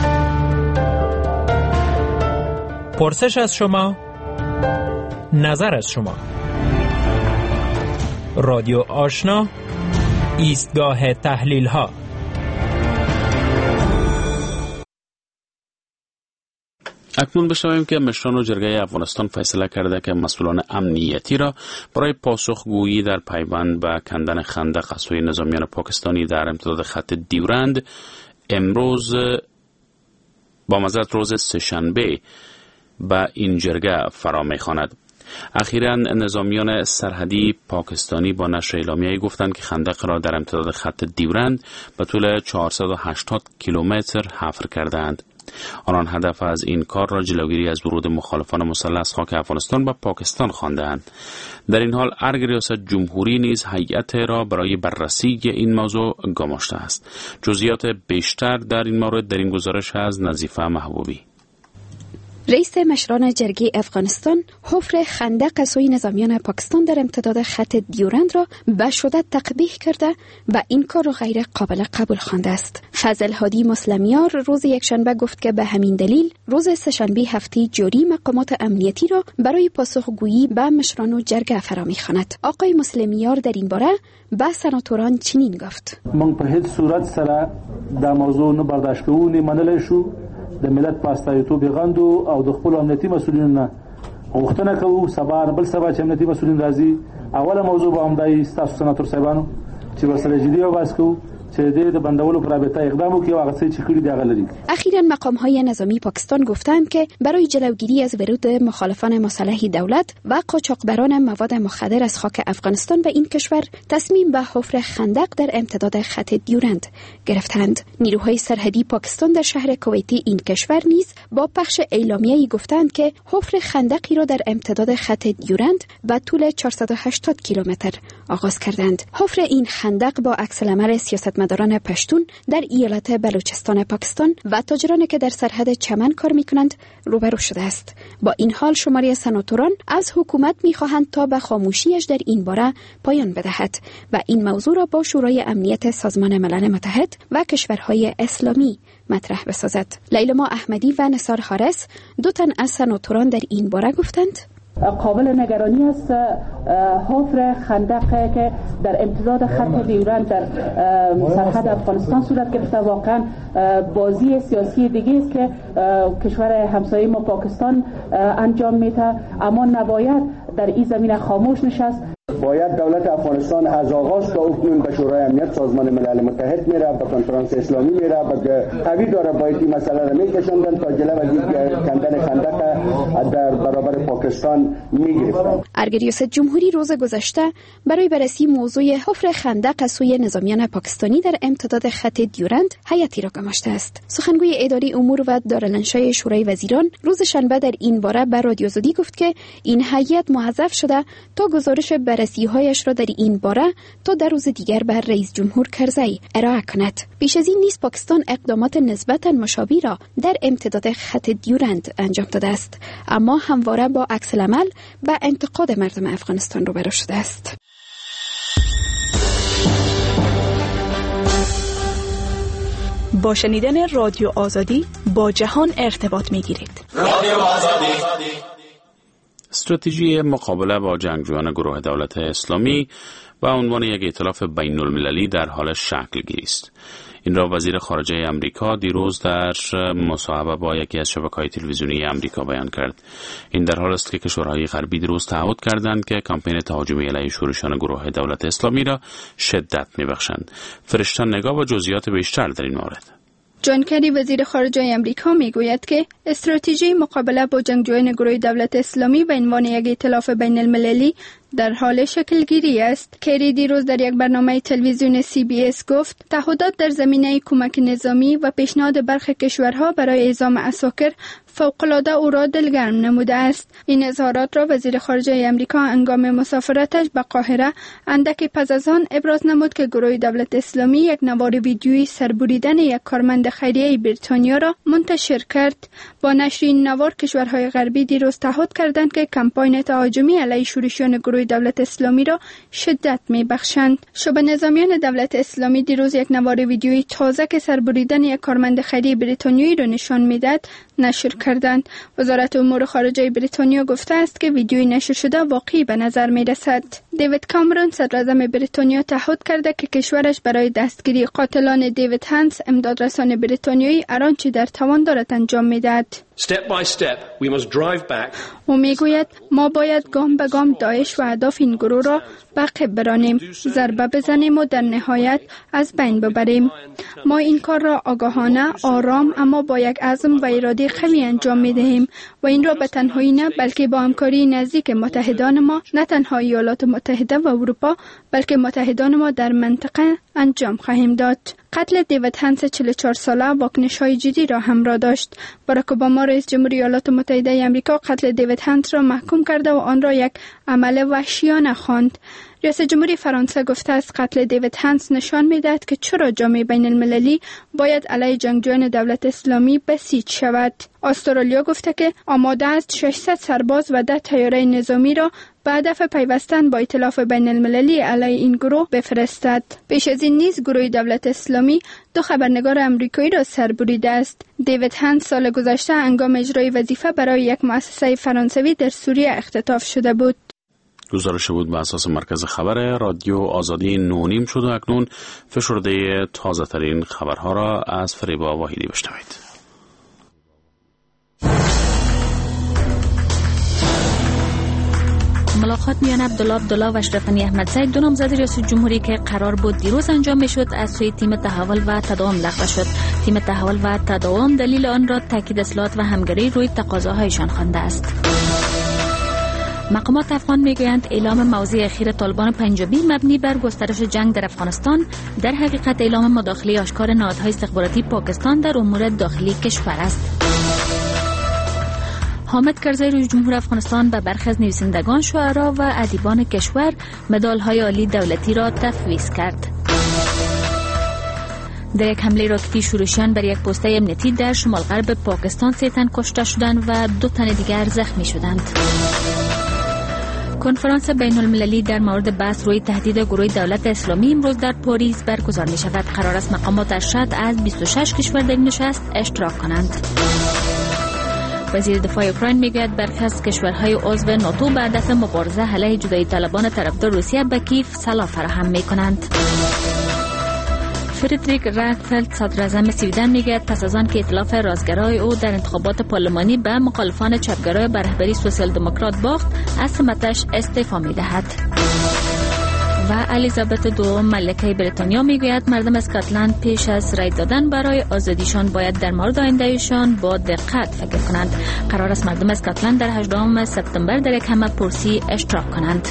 پرسش از شما، نظر از شما. رادیو آشنا، ایستگاه تحلیل ها. اکنون بشنویم که مشران جرگه افغانستان فیصله کرده که مسئولان امنیتی را برای پاسخگویی در پیوند به کندن خندق از سوی نظامیان پاکستانی در امتداد خط دیورند امروز با مزد روز سه‌شنبه به این جرگه فرا می‌خواند. اخیراً نظامیان سرحدی پاکستانی با نشر اعلامیه‌ای گفتند که خندق را در امتداد خط دیورند به طول 480 کیلومتر حفر کردند. آنان هدف از این کار را جلوگیری از ورود مخالفان مسلح از خاک افغانستان به پاکستان خواندند. در این حال ارگ ریاست جمهوری نیز هیئت را برای بررسی این موضوع گماشته است. جزئیات بیشتر در این مورد در این گزارش از نظیفه محبوبی. رئیس مشران جرگه افغانستان حفر خندق از سوی نظامیان پاکستان در امتداد خط دیورند را به شدت تقبیح کرده و این کار را غیر قابل قبول خوانده است. فضل هادی مسلمیار روز یکشنبه گفت که به همین دلیل روز سه‌شنبه هفته جاری مقامات امنیتی را برای پاسخگویی به مشران و جرگه فرا می‌خواند. آقای مسلمیار در این باره به سناتوران چنین گفت: من په هیڅ صورت سره دا موضوع نه برداشت کوو نه منلی شو. د ملت پاستایتوب غندو او د خپل امنیتي مسؤلینو نه غوښتنه کوو سبا بل سبا چې امنیتي مسؤلین راځي اوله موضوع به همدای تاسو سناتور صاحبانو چې ورسره جدي وبحث کوو چې د بندولو پر رابطه اقدام وکړي او هغه څه چې کړي دی هغه لري. اخیراً مقام‌های نظامی پاکستان گفتند که برای جلوگیری از ورود مخالفان مسلح دولت و قاچاقبران مواد مخدر از خاک افغانستان به این کشور تصمیم به حفر خندق در امتداد خط دیورند گرفتند. نیروهای سرحدی پاکستان در شهر کویتی این کشور نیز با پخش اعلامیه‌ای گفتند که حفر خندقی را در امتداد خط دیورند به طول 480 کیلومتر آغاز کردند. حفر این خندق با عکس‌العمل سیاستمداران پشتون در ایالت بلوچستان پاکستان و تاجرانی که در سرحد چمن کار می‌کنند روبرو شده است. با این حال شماری سناتوران از حکومت می‌خواهند تا به خاموشیش در این باره پایان بدهد و این موضوع را با شورای امنیت سازمان ملل متحد و کشورهای اسلامی مطرح بسازد. لیلما احمدی و نثار حارس دو تن از سناتوران در این باره گفتند: قابل نگرانی است حفر خندق که در امتداد خط دیورند در سرحد افغانستان صورت گرفته واقعا بازی سیاسی دیگه است که کشور همسایه ما پاکستان انجام میده، اما نباید در این زمینه خاموش نشست. باید دولت افغانستان از آغاز تا اکنون به شورای امنیت سازمان ملل متحد میره، به کنفرانس اسلامی میره، به قوی داره باید این مسئله را میکشوندن تا جلو از کندن خندق در برابر پاکستان میگرفتن. ارگ ریاست جمهوری روز گذشته برای بررسی موضوع حفر خندق از سوی نظامیان پاکستانی در امتداد خط دیورند هیئتی را گماشته است. سخنگوی اداری امور و دارالانشای شورای وزیران روز شنبه در این باره به رادیو آزادی گفت که این هیئت موظف شده تا گزارش بررسی‌هایش را در این باره تا در روز دیگر به رئیس جمهور کرزی ارائه کند. پیش از این نیز پاکستان اقدامات نسبتاً مشابه را در امتداد خط دیورند انجام داده است، اما همواره با عکس‌العمل به انتقاد مردم افغانستان روبرو شده است. با شنیدن رادیو آزادی با جهان ارتباط می‌گیرید. رادیو آزادی. استراتژی مقابله با جنگجویان گروه دولت اسلامی و عنوان یک ائتلاف بین المللی در حال شکل گیری است. این را وزیر خارجه امریکا دیروز در مصاحبه با یکی از شبکه‌های تلویزیونی امریکا بیان کرد. این در حال است که کشورهای غربی دیروز تعهد کردند که کمپین تهاجمی علیه شورشیان گروه دولت اسلامی را شدت می‌بخشند. فرشته نگاه و جزئیات بیشتر در این مورد. جان کری وزیر خارجه امریکا میگوید که استراتژی مقابله با جنگجویان گروه دولت اسلامی به عنوان یک ائتلاف بین المللی در حال شکل گیری است. کری دیروز در یک برنامه تلویزیون CBS گفت تعهدات در زمینه کمک نظامی و پیشنهاد برخی کشورها برای اعزام عساکر فوق‌العاده او را دلگرم نموده است. این اظهارات را وزیر خارجه امریکا هنگام مسافرتش به قاهره اندکی پس از آن ابراز نمود که گروه دولت اسلامی یک نوار ویدیویی سربریدن یک کارمند خیریه بریتانیا را منتشر کرد. با نشر این نوار کشورهای غربی دیروز تعهد کردند که کمپاین تهاجمی علیه شورشیان گروه دولت اسلامی را شدت می‌بخشند. شعبه نظامیان دولت اسلامی دیروز یک نوار ویدیویی تازه که سربریدن یک کارمند خیریه بریتانیایی را نشان می‌داد نشر کردند. وزارت امور خارجه بریتانیا گفته است که ویدیوی نشر شده واقعی به نظر می‌رسد. دیوید کامرون صدراعظم بریتانیا تعهد کرده که کشورش برای دستگیری قاتلان دیوید هانس امدادرسان بریتانیایی هر آنچه در توان دارد انجام می‌دهد. او میگوید ما باید گام به گام داعش و اهداف این گروه را به عقب برانیم، ضربه بزنیم و در نهایت از بین ببریم. ما این کار را آگاهانه، آرام اما با یک عزم و اراده قوی انجام می دهیم و این را به تنهایی نه بلکه با همکاری نزدیک متحدان ما، نه تنها ایالات متحده و اروپا بلکه متحدان ما در منطقه انجام خواهیم داد. قتل دیوید هنس 44 ساله واکنش‌های جدی را همراه داشت. باراک اوباما رئیس جمهوری ایالات متحده آمریکا قتل دیوید هنس را محکوم کرده و آن را یک عمل وحشیانه خواند. رئیس جمهوری فرانسه گفته است قتل دیوید هنس نشان می‌دهد که چرا جامعه بین المللی باید علیه جنگجویان دولت اسلامی بسیج شود. استرالیا گفته که آماده است 600 سرباز و 10 طیاره نظامی را به هدف پیوستن با ائتلاف بین المللی علیه این گروه بفرستد. پیش از این نیز گروه دولت اسلامی 2 خبرنگار آمریکایی را سربریده است. دیوید هنس سال گذشته هنگام اجرای وظیفه برای یک مؤسسه فرانسوی در سوریه اختطاف شده بود. گزارش بود به اساس مرکز خبر رادیو آزادی 9:30 شد و اکنون فشرده تازه ترین خبرها را از فریبا واحدی بشنوید. ملاقات میان عبدالله و اشرف غنی احمدزی، دو نامزد ریاست جمهوری که قرار بود دیروز انجام میشد، از سوی تیم تحول و تداوم لغو شد. تیم تحول و تداوم دلیل آن را تاکید اصلاحات و همگرایی روی تقاضاهایشان خوانده است. مقامات افغان میگویند اعلام موضع اخیر طالبان پنجابی مبنی بر گسترش جنگ در افغانستان در حقیقت اعلام مداخله آشکار نهادهای استخباراتی پاکستان در امور داخلی کشور است. حامد کرزی رئیس جمهور افغانستان به برخی از نویسندگان، شاعران و ادیبان کشور مدال‌های عالی دولتی را تفویض کرد. در یک حمله راکتی شورشیان بر یک پست امنیتی در شمال غرب پاکستان 3 تن کشته شدند و 2 تن دیگر زخمی شدند. کنفرانس بین المللی در مورد بحث روی تهدید گروه دولت اسلامی امروز در پاریس برگزار می شود. قرار است مقامات ارشد از 26 کشور در این نشست اشتراک کنند. وزیر دفاع اوکراین میگوید برخی از کشورهای عضو ناتو به هدف مبارزه علیه جدایی طلبان طرفدار روسیه به کیف سلاح فراهم می کنند. فردریک رایکفلد صدر اعظم سویدن میگوید پس از آن که ائتلاف رازگرای او در انتخابات پارلمانی به مخالفان چپگرای به رهبری سوسیال دموکرات باخت، از سمتش استعفا میدهد. و الیزابت دوم ملکه بریتانیا میگوید مردم اسکاتلند پیش از رای دادن برای آزادیشان باید در مورد آیندهشان با دقت فکر کنند. قرار است مردم اسکاتلند در 18 سپتامبر در یک همه پرسی اشتراک کنند.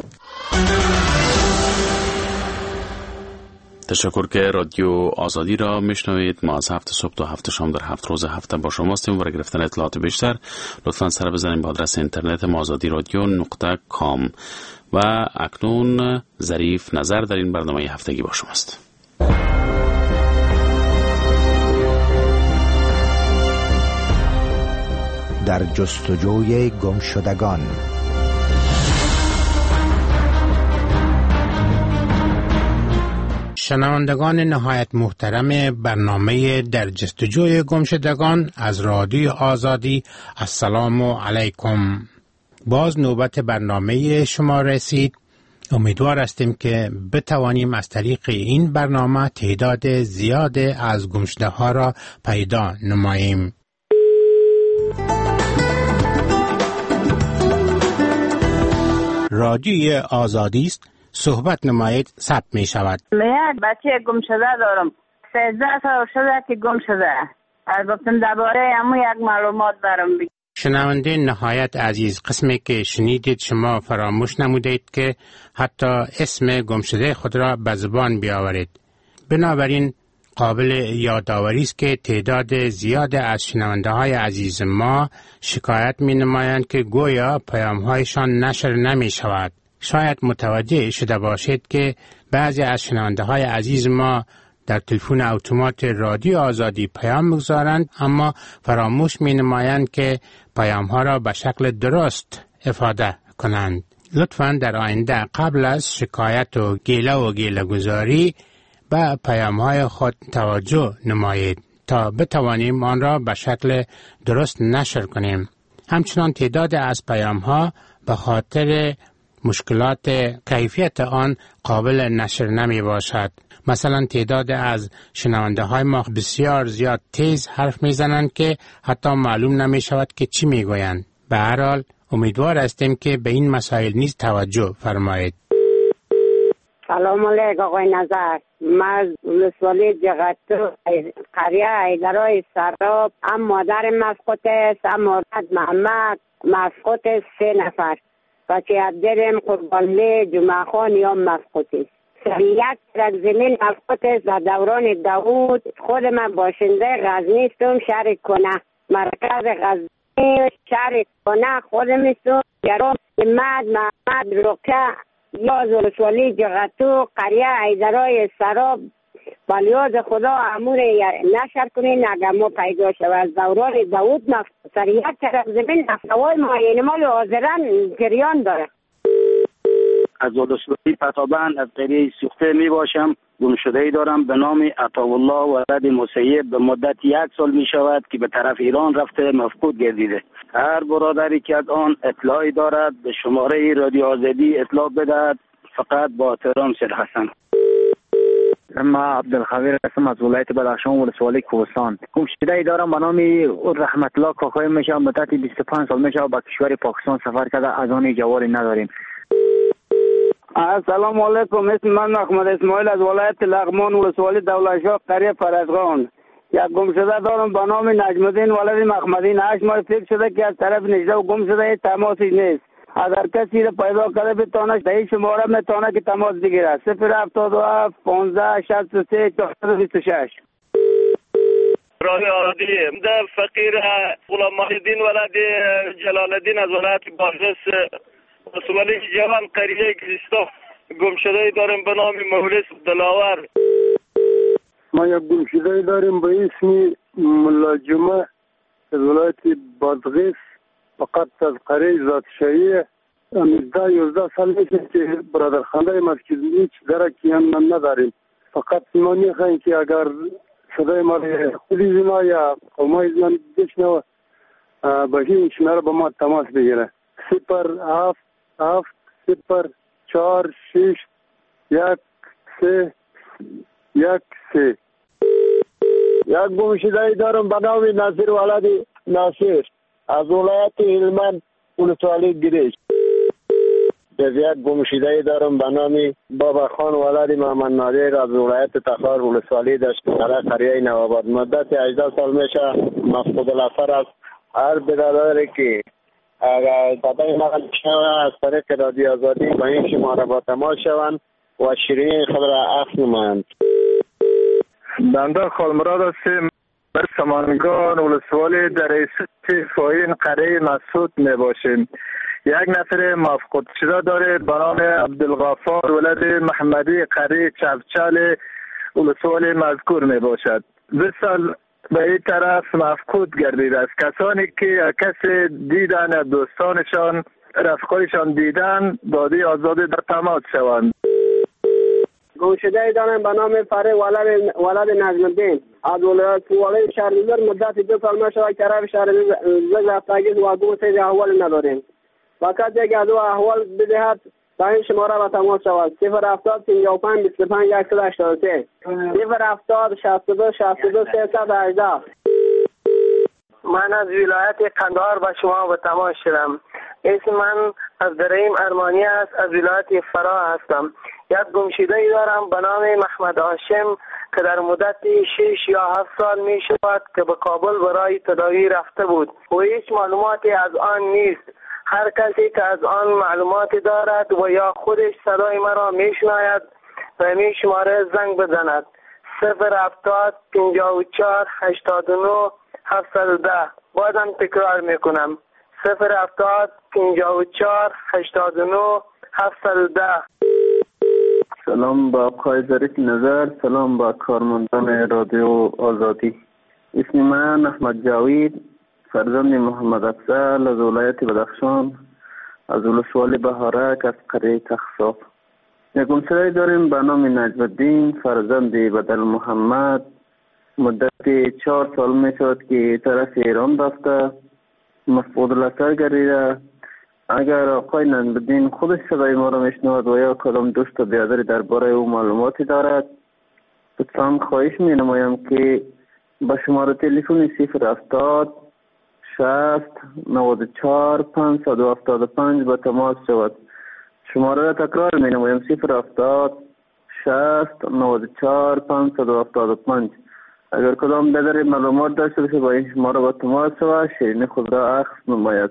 تشکر که رادیو آزادی را میشنوید. ما از 7 صبح تا 7 شام در 7 روز هفته با شما هستیم. برای گرفتن اطلاعات بیشتر لطفاً سر بزنید به آدرس اینترنت ما azadiradyo.com. و اکنون ظریف نظر در این برنامه هفتگی با شماست. در جستجوی گمشدگان. شنوندگان نهایت محترم برنامه در جستجوی گمشدگان از رادیو آزادی، السلام علیکم. باز نوبت برنامه شما رسید. امیدوار هستیم که بتوانیم از طریق این برنامه تعداد زیاد از گمشده ها را پیدا نماییم. رادیو آزادی است. صحبت نمایید ثبت می شود. من بچه گم شده دارم. 13 سال شده که گم شده. گفتم درباره همون یک معلومات برام بگید. شنونده نهایت عزیز، قسمی که شنیدید شما فراموش نمودید که حتی اسم گمشده خود را به زبان بیاورید. بنابراین قابل یادآوری است که تعداد زیاد از شنونده های عزیز ما شکایت می نمایند که گویا پیام‌هایشان نشر نمی شود. شاید متوجه شده باشید که بعضی از شنونده های عزیز ما در تلفن اتومات رادیو آزادی پیام می‌گذارند، اما فراموش می‌نمایند که پیام‌ها را به شکل درست افاده کنند. لطفاً در آینده قبل از شکایت و گله گذاری به پیام‌های خود توجه نمایید تا بتوانیم آن را به شکل درست نشر کنیم. همچنان تعداد از پیام‌ها به خاطر مشکلات کیفیت آن قابل نشر نمی باشد. مثلا تعداد از شنونده های ما بسیار زیاد تیز حرف می زنند که حتی معلوم نمی شود که چی می گویند. به هر حال امیدوار هستیم که به این مسائل نیز توجه فرمایید. سلام علیکم آقای نظر. من ولسوالی جغتو قریه ایدرای سراب، هم مادر مفقود است، هم مادر محمد مفقود است. 3 نفر بچه عبدالم قربانلی جمعه خان یا مفقود است. یک ترک زمین مفقود است. در دوران داوود خود من باشنده غزنی استم، شهر کنه مرکز غزنی شهر کنه خودم استم. یارم محمد رقه یا ولسوالی جغتو قریه ایدرای سراب. بالیاز خدا امور نشر کنین اگر ما پیدا شود. از دوران داوود سر یک طرف زمین نفتوای معین مال حاضرن جریان داره. از ولسوالی پتابند از قریه سوخته می باشم. گمشده‌ای دارم به نام عطاالله ولد مسیب. به مدت 1 سال می شود که به طرف ایران رفته مفقود گردیده. هر برادری که از آن اطلاعی دارد به شماره رادیو آزادی اطلاع بدهد. فقط با احترام سید حسن. ما عبدالخبیر هستم از ولایت بدخشان ولسوالی کوهستان. گمشده‌ای دارم به نام رحمت الله کاکای میشه. مدت 25 سال میشه به کشور پاکستان سفر کرده. از آن جواری نداریم. السلام علیکم. اسم من محمد اسماعیل از ولایت لغمان ولسوالی دولتشاه قریه فرزگان. یک گمشده دارم به نام نجم الدین ولد محمدی. 8 ماه فکر شده که از طرف نجده و گمشده تماسی نیست. اگر کسی را پیدا کرده بتانه در شماره میتونه که تماس بگیره. 077 15 63 426. راهی آزادی در فقیر غلام محیدین ولد جلال الدین از ولایت بادغیس ولسوالی جوان قریه کریستوف. گمشده‌ای داریم به نام مولس دلاور. ما یک گمشده‌ای داریم به اسم ملا جمعه از ولایت بادغیس. فقط از قریه ذاتشاهی 11 سال میشه که برادر خانده مسجد هیچ درکی هم نداریم. فقط ما میخوایم که اگر صدای ما خودی ما یا قومای زمان بشنوه باشی این شماره با ما تماس بگیره. 077 046 13 13. یک گمشده‌ای دارم به نام ناصر ولد ناصر از ولایت هلمند ولسوالی گریش. یک گمشده‌ای دارم به نام بابا خان ولد محمد نادر از ولایت تخار ولسوالی دشت‌قره قریه نوآباد. مدت 18 سال میشه مفقود الاثر است. هر برادری که اگر صدای ما شنوه از طریق رادیو آزادی با این شماره با تماس شوند و شیرین خود را عفو نمایند. بنده خالمراد هستیم. بر سمانگان ولسوالی در ایسوت فاین قریه مسعود می باشیم. یک نفر مفقود شده داره به نام عبدالغفار ولد محمدی قریه چفچل ولسوالی مذکور می باشد. 20 سال به این طرف مفقود گردیده است. کسانی که کسی دیدن دوستانشان رفقایشان دیدن دادی آزادی در تماس شوند. گمشده‌ای دارم به نام فره ولد نجم الدین از ولایت شهرنظر. مدت 2 سال میشه که طرف شهرنظر رفتگی و گمشده احوال نداریم. فقط یک از احوال بدهد تا این شماره با تماس شود. 070 55 25 183 070 62 62 318. من از ولایت قندهار با شما به تماس شدم. اسم من از دریم ارمانی است. از ولایت فرا هستم. یک گمشده‌ای دارم به نام محمد هاشم که در مدت 6 یا 7 سال می شود که به کابل برای تداوی رفته بود و هیچ معلوماتی از آن نیست. هر کسی که از آن معلوماتی دارد و یا خودش صدای مرا می شناید و می شماره زنگ بزند. 070 54 89 710. بازم تکرار می کنم. 070 54 89 710. سلام با آقای ظریف نظر. سلام با کارمندان رادیو آزادی. اسم من احمد جاوید فرزند محمد افضل از ولایت بدخشان از ولسوالی بهارک از قریه تخصاف. یک گمشده‌ای داریم به نام نجم الدین فرزند بدل محمد. مدت 4 سال می شود که طرف ایران رفته مفقود الاثر گردیده. اگر آقای ننبدین خودش صدای ما را میشنود و یا کدام دوست و برادری درباره او معلوماتی دارد، لطفاً خواهش می نمایم که با شماره تلفن 070 60 94 575 به تماس شود. شماره را تکرار می نمایم 070 60 94 575. اگر کدام برادری معلومات داشته باشه با این شماره با تماس شود، شیرین خود را اخذ نماید.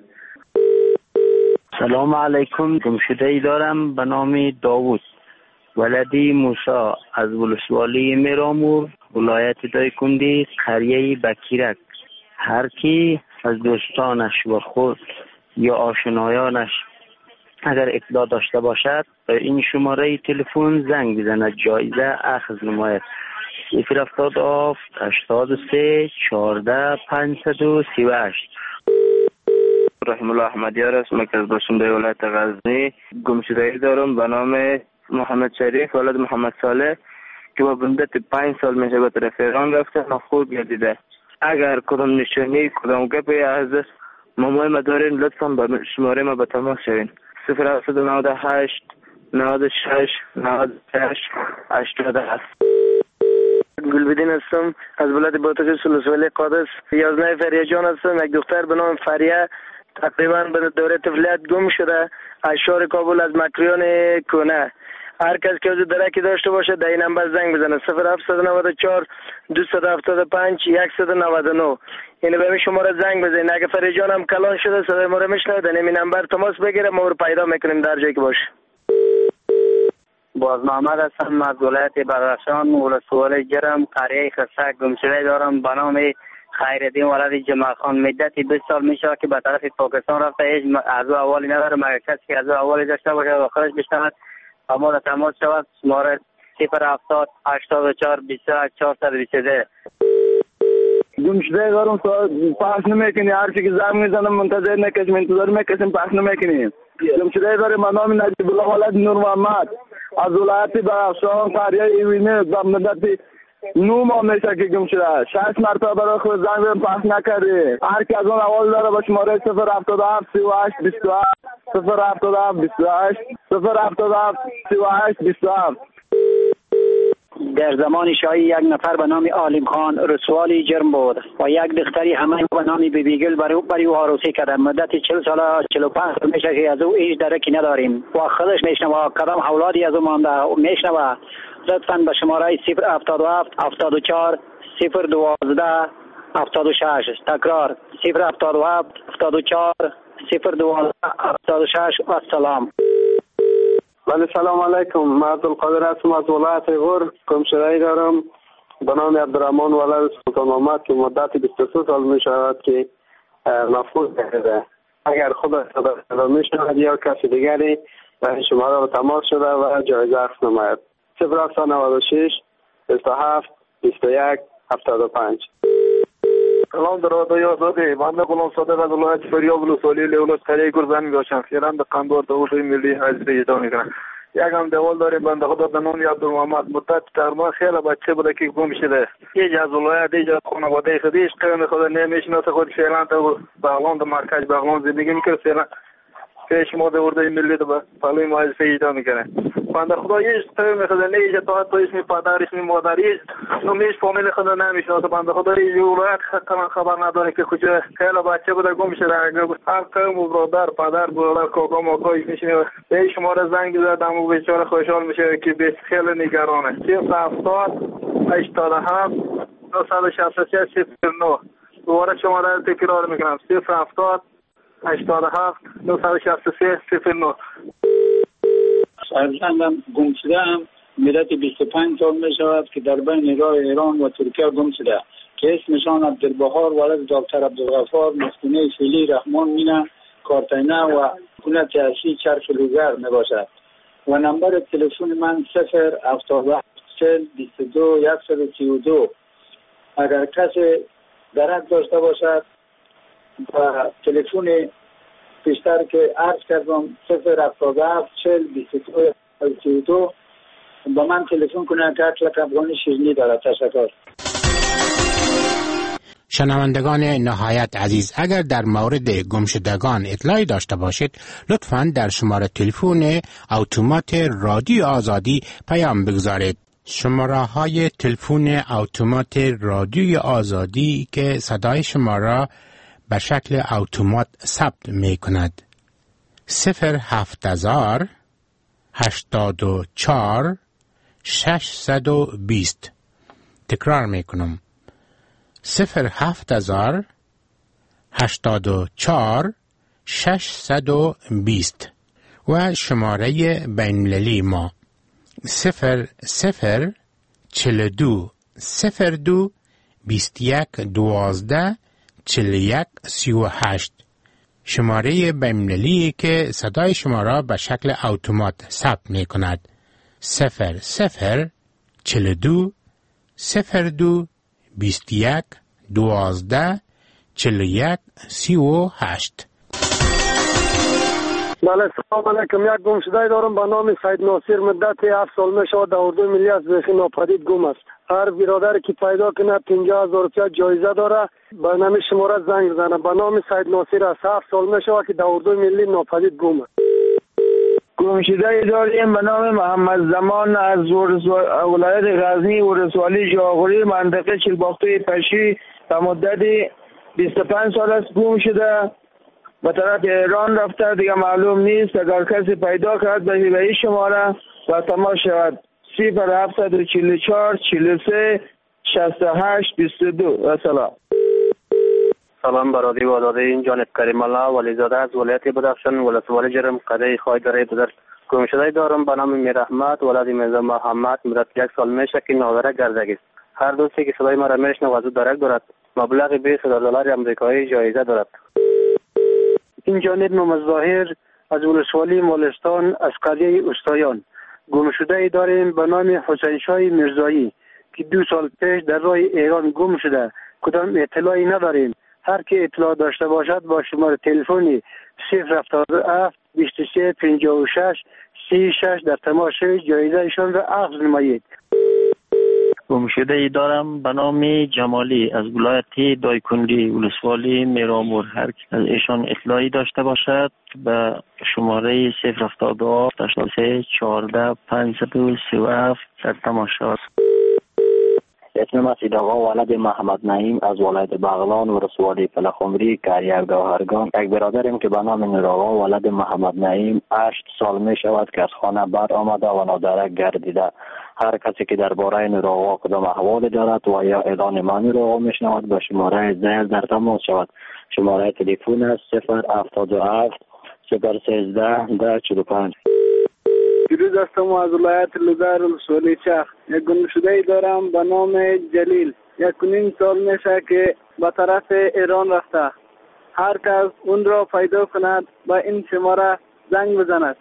سلام علیکم. گمشده ای دارم به نام داوود ولدی موسی از ولسوالی میرامور ولایت دایکنډي قریه بکیرک. هر کی از دوستانش و خود یا آشنایانش اگر اطلاع داشته باشد به این شماره تلفن زنگ بزند، جایزه اخذ نماید. 070 83 14 538. رحم الله احمدیار است. من از باشنده ولایت غزنی گمشدگی دارم به نام محمد شریف ولد محمد صالح که با مدت 5 سال میشه به طرف ایران رفته و خوب گردیده. اگر کدام نشانی کدام گپی از مامای ما دارین لطفا به شماره ما به تماس شوین. 0798 96 96 87. گلبدین هستم از ولایت باتوش ولسوالی قادس. 11 فریه جان هستم. یک دختر به نام فریه تقریبا به دوره طفولیت گم شده از شهر کابل از مکریان کونه. هر کس که از درکی داشته باشه در این نمبر زنگ بزنه 0794 275 199. یعنی به این شماره زنگ بزنید. اگه فریه جان هم کلان شده صدای ما رو میشنوه در این نمبر تماس بگیره، ما رو پیدا میکنیم در جایی که باشه. باز محمد هستم از ولایت بدخشان ولسوالی جرم قریه خسک. گمشده دارم به نام خیرالدین ولد جمال خان. مدتی 20 سال میشه که به طرف پاکستان رفته. هیچ عضو اولی نداره مگر کسی که عضو اولی داشته باشه و خارج بشود اما در تماس شود. شماره 070 84 28 423. گمشده دارم پاس نمیکنی. هر چی که زنگ میزنم منتظر نکشیم، انتظار میکشیم، پاس نمیکنیم. گمشده دارم به نام نجیب الله ولد نور محمد از ولایت بدخشان قریه ایوینه. به مدت 9 ماه میشه که گم شده. 6 مرتبه برای خود زنگ بهم پخش نکردی. هر کی از اون اول داره با شماره 077 38 27 077 28 077 38 27. در زمان شاهی یک نفر به نام عالم خان رسوالی جرم بود و یک دختری همه به نام بیبیگل برای او عروسی کرده. مدت 40 سال 45 سال میشه که از او هیچ درکی نداریم و خودش میشنوه کدام اولادی از او مانده میشنوه. لطفاً به شماره 077 74 012 76. تکرار 077 74 012 76 و السلام. بله سلام علیکم. من عبدالقادر هستم از ولایت غور. گمشدگی دارم به نام عبدالرحمن ولد سلطان محمد که مدت 23 سال می شود که مفقود کرده. اگر خود صدا می شود یا کسی دیگری به شماره رو تماس شده و جایزه اخذ نماید. 0796 27 21 75. سلام در رادیو آزادی. من غلام صادق از ولایت فاریاب ولسوالی لیولوس قریه گرزن باشم. خیرم به قندور دوره ملی حزبی اجرا میکنم. یک هم دوال داریم بنده خدا به نام عبدالمحمد. مدت تقریبا خیلی بچه بوده که گم شده. یه از ولایت یه خانواده خودش قوم خود نمیشناسه. خود فعلا تو بغلان در مرکز بغلان زندگی میکنه. فعلا پیش ما دوره ملی به پلوی ما حزبی اجرا میکنه. بنده خدا هیچ قوم خود نمیشه تا حتی اسم پدر اسم مادر هیچ نمیش فامیل خود نمیشناسه. بنده خدا هیچ ولایت خبر نداره که کجا خیلی بچه بوده گم شده. هر قوم و برادر پدر برادر کاکا ماکایی میشینه به شماره زنگ زدم و بیچاره خوشحال میشه که به خیلی نگرانه. 070 87 963 09. دوباره شماره رو تکرار میکنم 070 87 963 09. فرزندم گم شده هم مدت 25 سال می شود که در بین راه ایران و ترکیه گم شده که اسمشان عبدالبهار ولد دکتر عبدالغفار مسکونه فیلی رحمان مینا کارتینه و خونه تحصیل چرخ لوگر می باشد و نمبر تلفن من 077 22 132. اگر کسی درک داشته باشد و تلفن پیشتر که عرض کردم 077 22 با من تلفن کنه که اطلاق افغانی شیرینی دارد. تشکر. شنوندگان نهایت عزیز، اگر در مورد گمشدگان اطلاعی داشته باشید لطفاً در شماره تلفن اتومات رادیو آزادی پیام بگذارید. شماره های تلفن اتومات رادیوی آزادی که صدای شما را به شکل اتومات ثبت می کند 07000 84 620. تکرار می کنم 07000 84 620 و شماره بین‌المللی ما 0042 02 21 12 41 38. شماره بین‌المللی که صدای شما را به شکل اتومات ثبت می کند 0042 02 21 12 41 38. بله سلام علیکم. یک گمشده دارم به نام سید ناصر، مدت 7 سال می شود در اردوی ملی از بیخی ناپدید گم است. هر برادری که پیدا کنه 50,000 روپیه جایزه داره، به نام شماره زنگ بزنه. به نام سید ناصر است، 7 سال می شود که در اردوی ملی ناپدید گم است. گمشده داریم به نام محمد زمان از ولایت غزنی، ولسوالی جاغوری، منطقه چلباختوی پشی. در مدت 25 سال است گم شده، به طرف ایران رفته، دیگه معلوم نیست. اگر کسی پیدا کرد به این شماره و تماس شود 0744 43 68 22. سلام. سلام برادری و آزادی، این جانب کریم الله ولیزاده از ولایت بدخشان، ولسوالی جرم قده خواهی داره بزرگ. گمشده دارم به نام میر احمد ولد میرزا محمد، مدت 1 سال میشه که نادره گردگی است. هر دوستی که صدای مرا میشنوه و درک دارد مبلغ 20,000 دلار آمریکایی جایزه دارد. این جانب محمد ظاهر از ولسوالی مالستان از قریه استایان. گمشده داریم به نام حسین شاه میرزایی که 2 سال پیش در راه ایران گم شده. کدام اطلاعی نداریم. هر کی اطلاع داشته باشد با شماره تلفنی 077 23 56 36 در تماس جایزه ایشان را اخذ نمایید. گمشده ای دارم به نام جمالی از ولایت دایکندی، ولسوالی میرامور. هر کی از ایشان اطلاعی داشته باشد به شماره 077 83 14 537 در تماس شود. اسم مسعود آقا ولد محمد نعیم از ولایت بغلان و ولسوالی فلخمری کریه گوهرگان. یک برادریم که به نام نور آقا ولد محمد نعیم 8 سال می شود که از خانه بر آمده و نادرک گردیده. هر کسی که درباره نور آقا کدام احوال دارد و یا اعلان من نور آقا می شنود به شماره زیل در تماس شود. شماره تلفن است 077 013 1045. پیروز هستم از ولایت لوگر ولسوالی چرخ. یک گمشده دارم به نام جلیل. 1.5 سال میشه که به طرف ایران رفته. هر کس اون را پیدا کند با این شماره زنگ بزند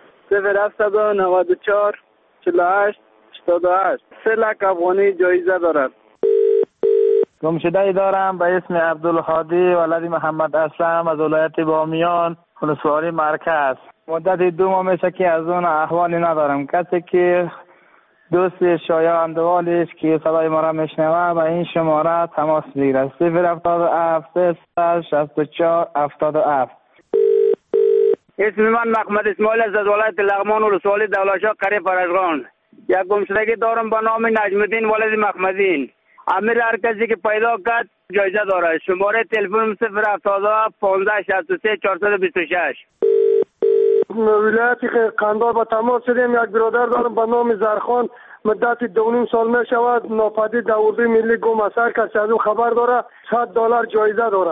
0794 48 88. 3 لک افغانی جایزه دارد. گمشده دارم به اسم عبدالهادی ولد محمد اسلم از ولایت بامیان، ولسوالی مرکز. مدت 2 ماه میشه که از اون احوالی ندارم. کسی که دوست شایندوالش که صدای ما را میشنوه به این شماره تماس بگیره 077 364 77. اسم من محمد اسماعیل از ولایت لغمان، ولسوالی دولتشاه قریه فرشغان. یک گمشدگی دارم به نام نجم الدین ولد محمدین. امیر هر کسی که پیدا کرد جایزه داره. شماره تلفن 077 15 63 426. ولایت قندهار با تماس شدیم. یک برادر دارم به نام زرخان، مدت 2.5 سال می شود ناپدید در اردوی ملی گم است. هر کسی از او خبر داره $100 جایزه داره.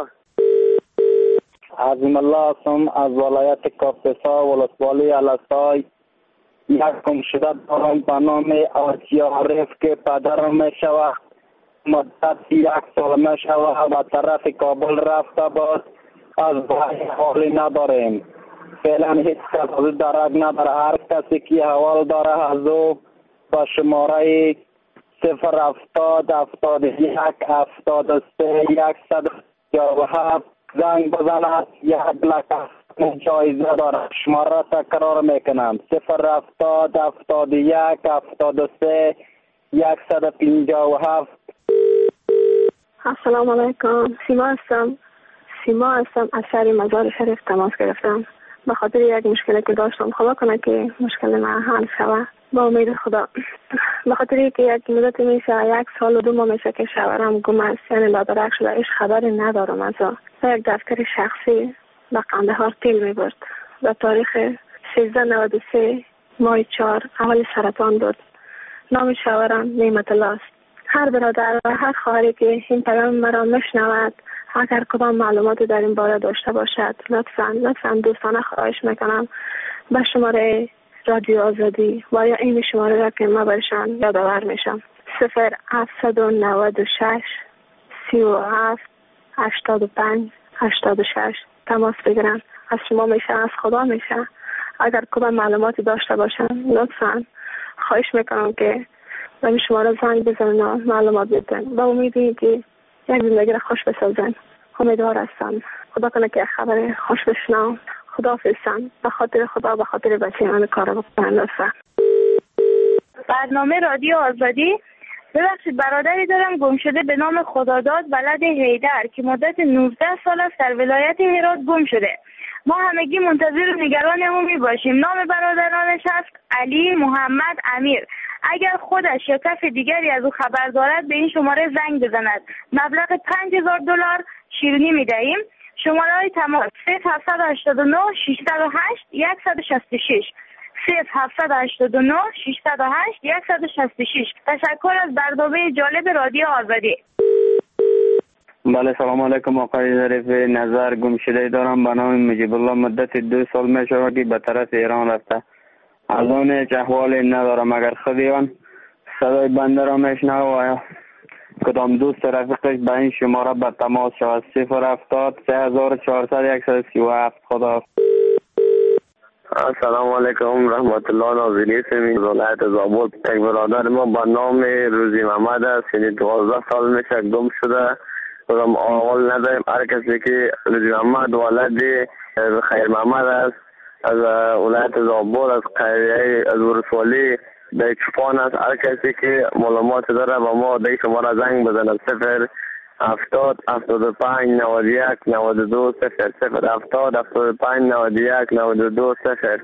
عظیم الله هستم از ولایت کاپیسا، ولسوالی الاسای. یک گمشده دارم به نام آسیا عارف که پدرم می شود مدت 1 سال می شود به طرف کابل رفته بود. از وحی حالی نداریم. فعلا هیچ کس از او درک نداره. هر کسی که حوال داره از او با شماره 070 71 73 137 زنگ بزند. 1 لک جایزه داره. شماره تکرار میکنم 070 71 73 157. السلام علیکم. سیما هستم از شهر مزار شریف تماس گرفتم به خاطر یک مشکلی که داشتم. خدا کنه که مشکل من حل شود با امید خدا. به خاطر که یک مدت میشه 1 سال و 2 ماه میشه که شوهرم گم است، یعنی لادرک شده. ایش خبری ندارم از یک دفتر شخصی به قندهار تیل میبرد. در تاریخ 1393 ماه 4 اول سرطان بود. نام شوهرم نعمت الله است. هر برادر و هر خواهری که این پیام مرا میشنود اگر کدام معلوماتی در این باره داشته باشد لطفاً دوستانه خواهش میکنم به شماره رادیو آزادی و یا این شماره را که ما برشان یادآور میشم 0796 37 85 86 تماس بگیرن. از شما میشه، از خدا میشه. اگر کدام معلوماتی داشته باشن لطفاً خواهش میکنم که به این شماره زنگ بزنن و معلومات بدن. با امیدی که یک زندگی را خوش بسازن. امیدوار هستم خدا کنه که خبر خوش بشنم. خدا حافظم. به خاطر خدا، به خاطر بچه من کار بکنم. لطفا. برنامه رادیو آزادی. ببخشید برادری دارم گم شده به نام خداداد ولد حیدر که مدت 19 سال است در ولایت هرات گم شده. ما همگی منتظر و نگران او می باشیم. نام برادرانش است علی، محمد، امیر. اگر خودش یا کس دیگری از او خبر دارد به این شماره زنگ بزند. مبلغ $5000 شیرینی می دهیم. شماره های تماس 0789 608 166 0789 608 166. تشکر از برنامه جالب رادیو آزادی. بله سلام علیکم آقای ظریف. نظر گمشده دارم به نام مجیب الله. مدت 2 سال می شود که به طرف ایران رفته. از آن هیچ احوالی ندارم. اگر خودی آن صدای بنده را میشنوه کدام دوست رفیقش به این شماره به تماس شود 070 3400 137. خدا. السلام علیکم رحمت الله. ناظرین سمین ولایت زابل. یک برادر ما به نام روزی محمد است. یعنی 12 سال میشه گم شده. کدام احوال نداریم. هر کسی که روزی محمد ولد خیر محمد است از ولایت زابل، از قریه از ولسوالی در چوپان است. هر کسی که معلومات داره با ما در شماره زنگ بزنه 070 75 91 92 0 070 75 91 92 0.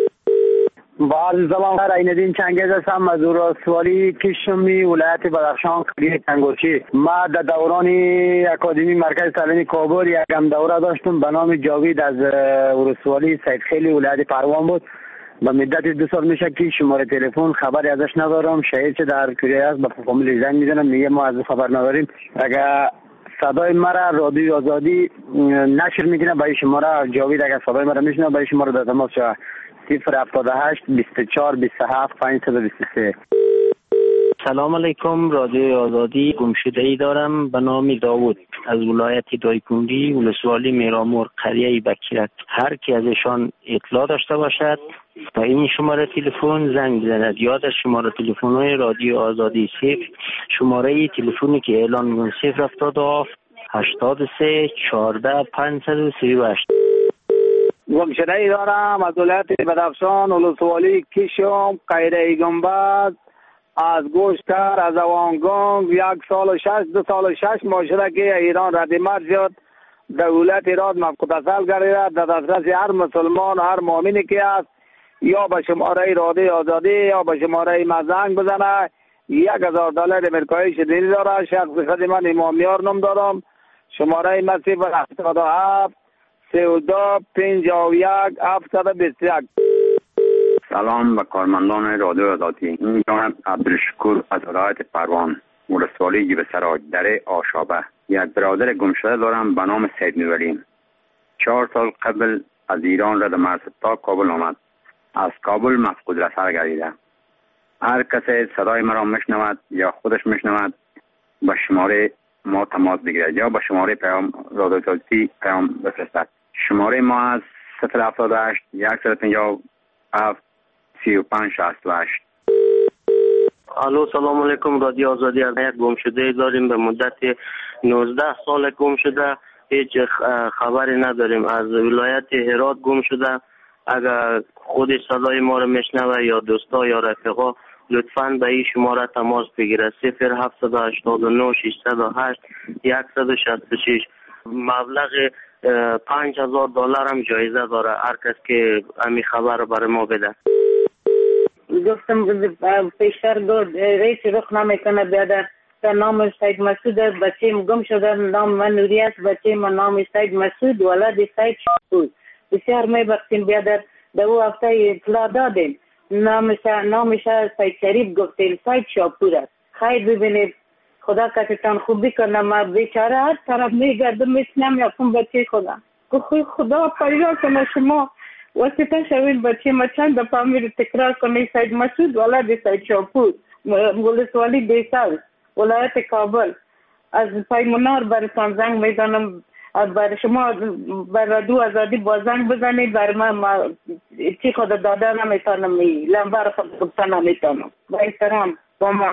با عرض سلام. عینالدین چنگیز هستم از ولسوالی کشمی ولایت بدخشان قریه کنگوچی. ما در دوران اکادمی مرکز تعلیمی کابل یکم دوره داشتم به نام جاوید از ولسوالی سیدخیلی ولایت پروان بود. به مدت 2 سال میشه که شماره تلفن خبری ازش ندارم. شهید چه در کریه است به فامیل زنگ میزنم میگه ما از خبر نداریم. اگر صدای مرا رادیو آزادی نشر میکنه به شماره جاوید، اگر صدای مرا میشنه به شماره در تماس شود 078 24 27 523. سلام علیکم. رادیو آزادی. گمشده ای دارم به نام داوود از ولایت دایکنڈی ولسوالی میرامور قریه بکیرک. هر کی ازشان اطلاع داشته باشد به این شماره تلفن زنگ بزند یا در شماره تلفن های رادیو آزادی 0 شماره تلفنی که اعلان کن 077 83 14 538. گمشده ای دارم از ولایت بدخشان ولسوالی کشم قریه گنبد از گوشتر از اوانگانگ 1 سال و 2 سال و 6 ماه شده که ایران ردیمت شد. دولت ایران مفقوداصل گردید در دسترس هر مسلمان و هر مؤمنی که است یا به شماره رادیو آزادی یا به شماره ما زنگ بزنه. $1000 امریکایی شدنی داره. شخص خود من امامیار نام دارم. شماره ما 077 32 51 721. سلام به کارمندان رادیو آزادی. این جانب عبدالشکور از ولایت پروان ولسوالی جیبسرای دره آشابه. یک برادر گمشده دارم به نام سید نوری. 4 سال قبل از ایران رد مرز تا کابل آمد. از کابل مفقود رسال گردیده. هر کسی صدای مرا میشنود یا خودش میشنود به شماره ما تماس بگیرد یا به شماره پیام رادیو آزادی پیام بفرستد. شماره ما از 078 157 35 68. الو سلام علیکم. رادیو آزادی. از یک گمشده داریم به مدت 19 سال گم شده. هیچ خبری نداریم. از ولایت هرات گم شده. اگر خود صدای ما رو میشنوه یا دوستا یا رفیقا لطفاً به این شماره تماس بگیره 0789 608 166. مبلغ $5,000 هم جایزه داره هر کس که همین خبر رو برای ما بده. گفتم پیشتر رئیس رخ نمیکنه بیادر در نام سید مسعود بچه گم شده. نام من نوری است، بچه من نام سید مسعود ولد سید شاپور. بسیار میبخشیم بیادر، در او هفته اطلاع دادیم نامش سید شریف گفتیم، سید شاپور است. خیر ببینید، خدا کتتان خوبی کنه. ما بیچاره هر طرف میگردم میشنم یکم بچه خدا پیدا کنه شما واسطه شوید بچه ما چند دفعه میره تکرار کنه سید مسعود ولد سید شاپور، ولسوالی دیسال، ولایت کابل. از پیمونار براتان زنگ میزنم، برای شما برای دو آزادی با زنگ بزنید. برای ما چی خود داده نمیتونم، لنبر خود گفته نمیتونم. با احترام با ما.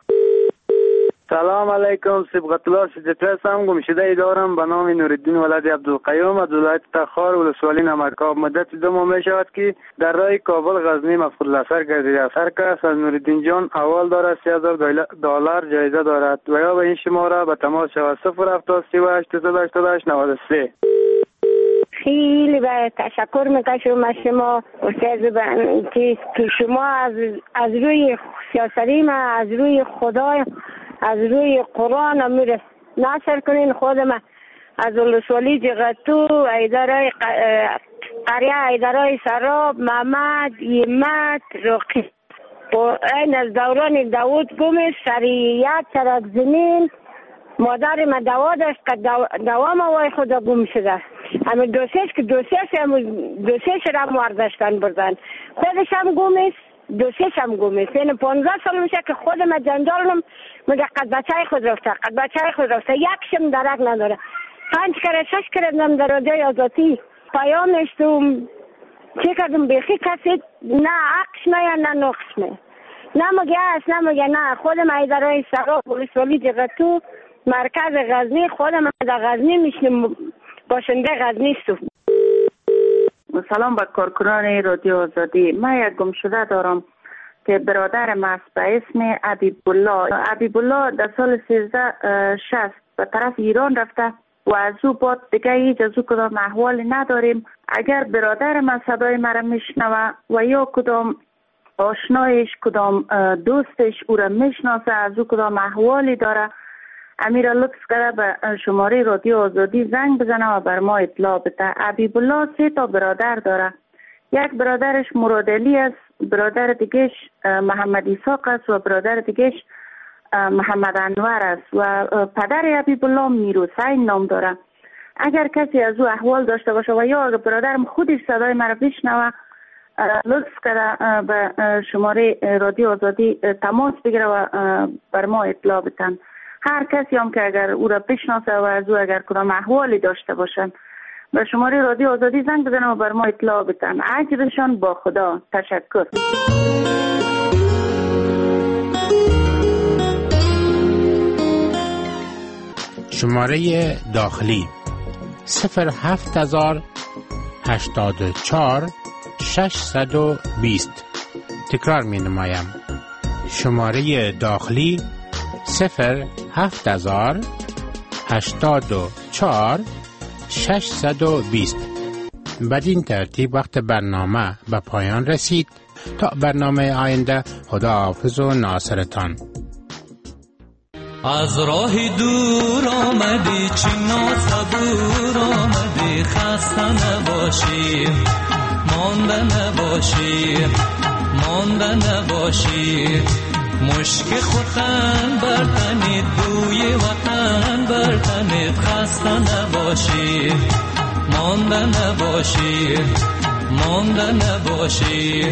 سلام علیکم. سبقت الله سجده هستم. گمشده دارم به نام نوردین ولد عبدالقیوم از ولایت تخار ولسوالی نمکاب. مدت 2 ماه می شود که در راه کابل غزنی مفقود الاسر گردیده است. هر کس از نوردین جان اول دارد $3000 جایزه دارد و یا به این شماره به تماس شود 073 خیلی به تشکر میکنم از شما استاد که شما از روی سیاسی ما، از روی خدا، از روی قرآن امیر ناصر کنین. خودم از ولسوالی جغتو ایداره قریه ایداره سراب محمد یمت رقی و این از دوران داود گومش سریعت سرک زمین مادر ما دوا داشت که دوام وای خدا گم شده. همه دوسیش را مواردشتن بردن، خودش هم گومش دوسیش هم گومش. این 15 سال میشه که خودم جنجالم میگه قد بچه خود رفته یکشم درک نداره. 5 کره 6 کردم در رادیوی آزادی پیامش تو چه کردم بیخی کسی نه عکس نه نه نقص نمگه است نمگه نه. خودم ایداره سراب ولسوالی جغتو مرکز غزنی، خودم در غزنی میشنم باشنده غزنی است. سلام به کارکنان رادیو آزادی. من یک گمشده دارم که برادرم است به اسم حبیب الله در سال 1360 به طرف ایران رفته و از او بعد دیگه هیچ از او کدام احوالی نداریم. اگر برادرم صدای مرا میشنوه و یا کدام آشنایش کدام دوستش او را میشناسه از او کدام احوالی داره، امیر لطف کرده به شماره رادیو آزادی زنگ بزنه و بر ما اطلاع بده. حبیب الله 3 برادر داره. یک برادرش مراد علی است، برادر دیگهش محمد اسحاق است و برادر دیگهش محمد انور است و پدر حبیب الله میرحسین نام داره. اگر کسی از او احوال داشته باشه و یا اگر برادرم خودش صدای مرا بشنوه لطف کرده به شماره رادیو آزادی تماس بگیره و بر ما اطلاع بدن. هر کسی هم که اگر او را بشناسه و از او اگر کدام احوالی داشته باشن به شماره رادیو آزادی زنگ بزنن و بر ما اطلاع بدن. اجرشان با خدا. تشکر. شماره داخلی 07084 620. تکرار می نمایم. شماره داخلی 07084 620. بدین ترتیب وقت برنامه به پایان رسید. تا برنامه آینده خداحافظ و ناصرتان. از راه دور آمدی چنا صبور آمدی، خسته نباشی مانده نباشی مشک خوتن برتنید بوی وطن برتنید، خسته نباشی مانده نباشی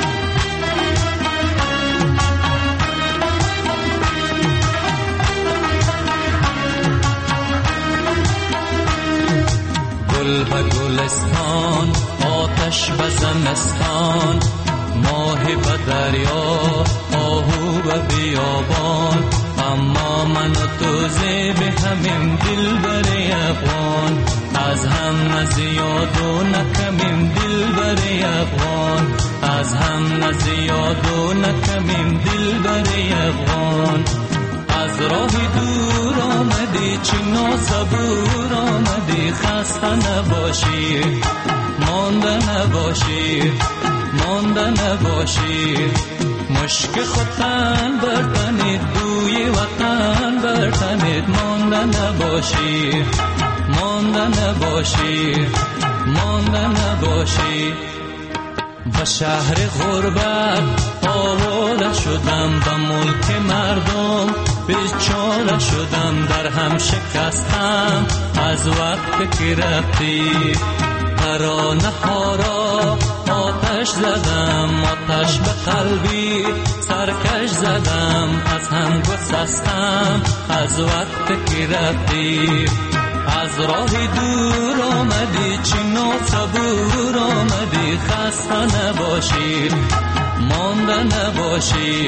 گل به گلستان آتش به زمستان، ماه به دریا آهو به بیابان، اما من و تو زیب همین دل بری افغان، از هم زیاد و نکمیم دل بری افغان، از از هم نه زیاد و نه کمیم دلبر افغان. از راه دور آمدی چی ناصبور آمدی، خسته نباشی مانده نباشی مانده نباشی. مشک خودتن برتنید بوی وطن برتنید، مانده نباشی مانده نباشی مانده نباشی. به شهر غربت آواره شدم، به ملک مردم بیچاره شدم، در هم شکستم از وقت که رفتی. ترانه ها را آتش زدم، آتش به قلبی سرکش زدم، از هم گسستم از وقت که رفتی. از راه دور آمدی چی ناصبور آمدی، خسته نباشی مانده نباشی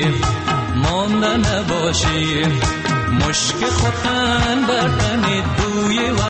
مانده نباشی. مشک خودتن برتنید بوی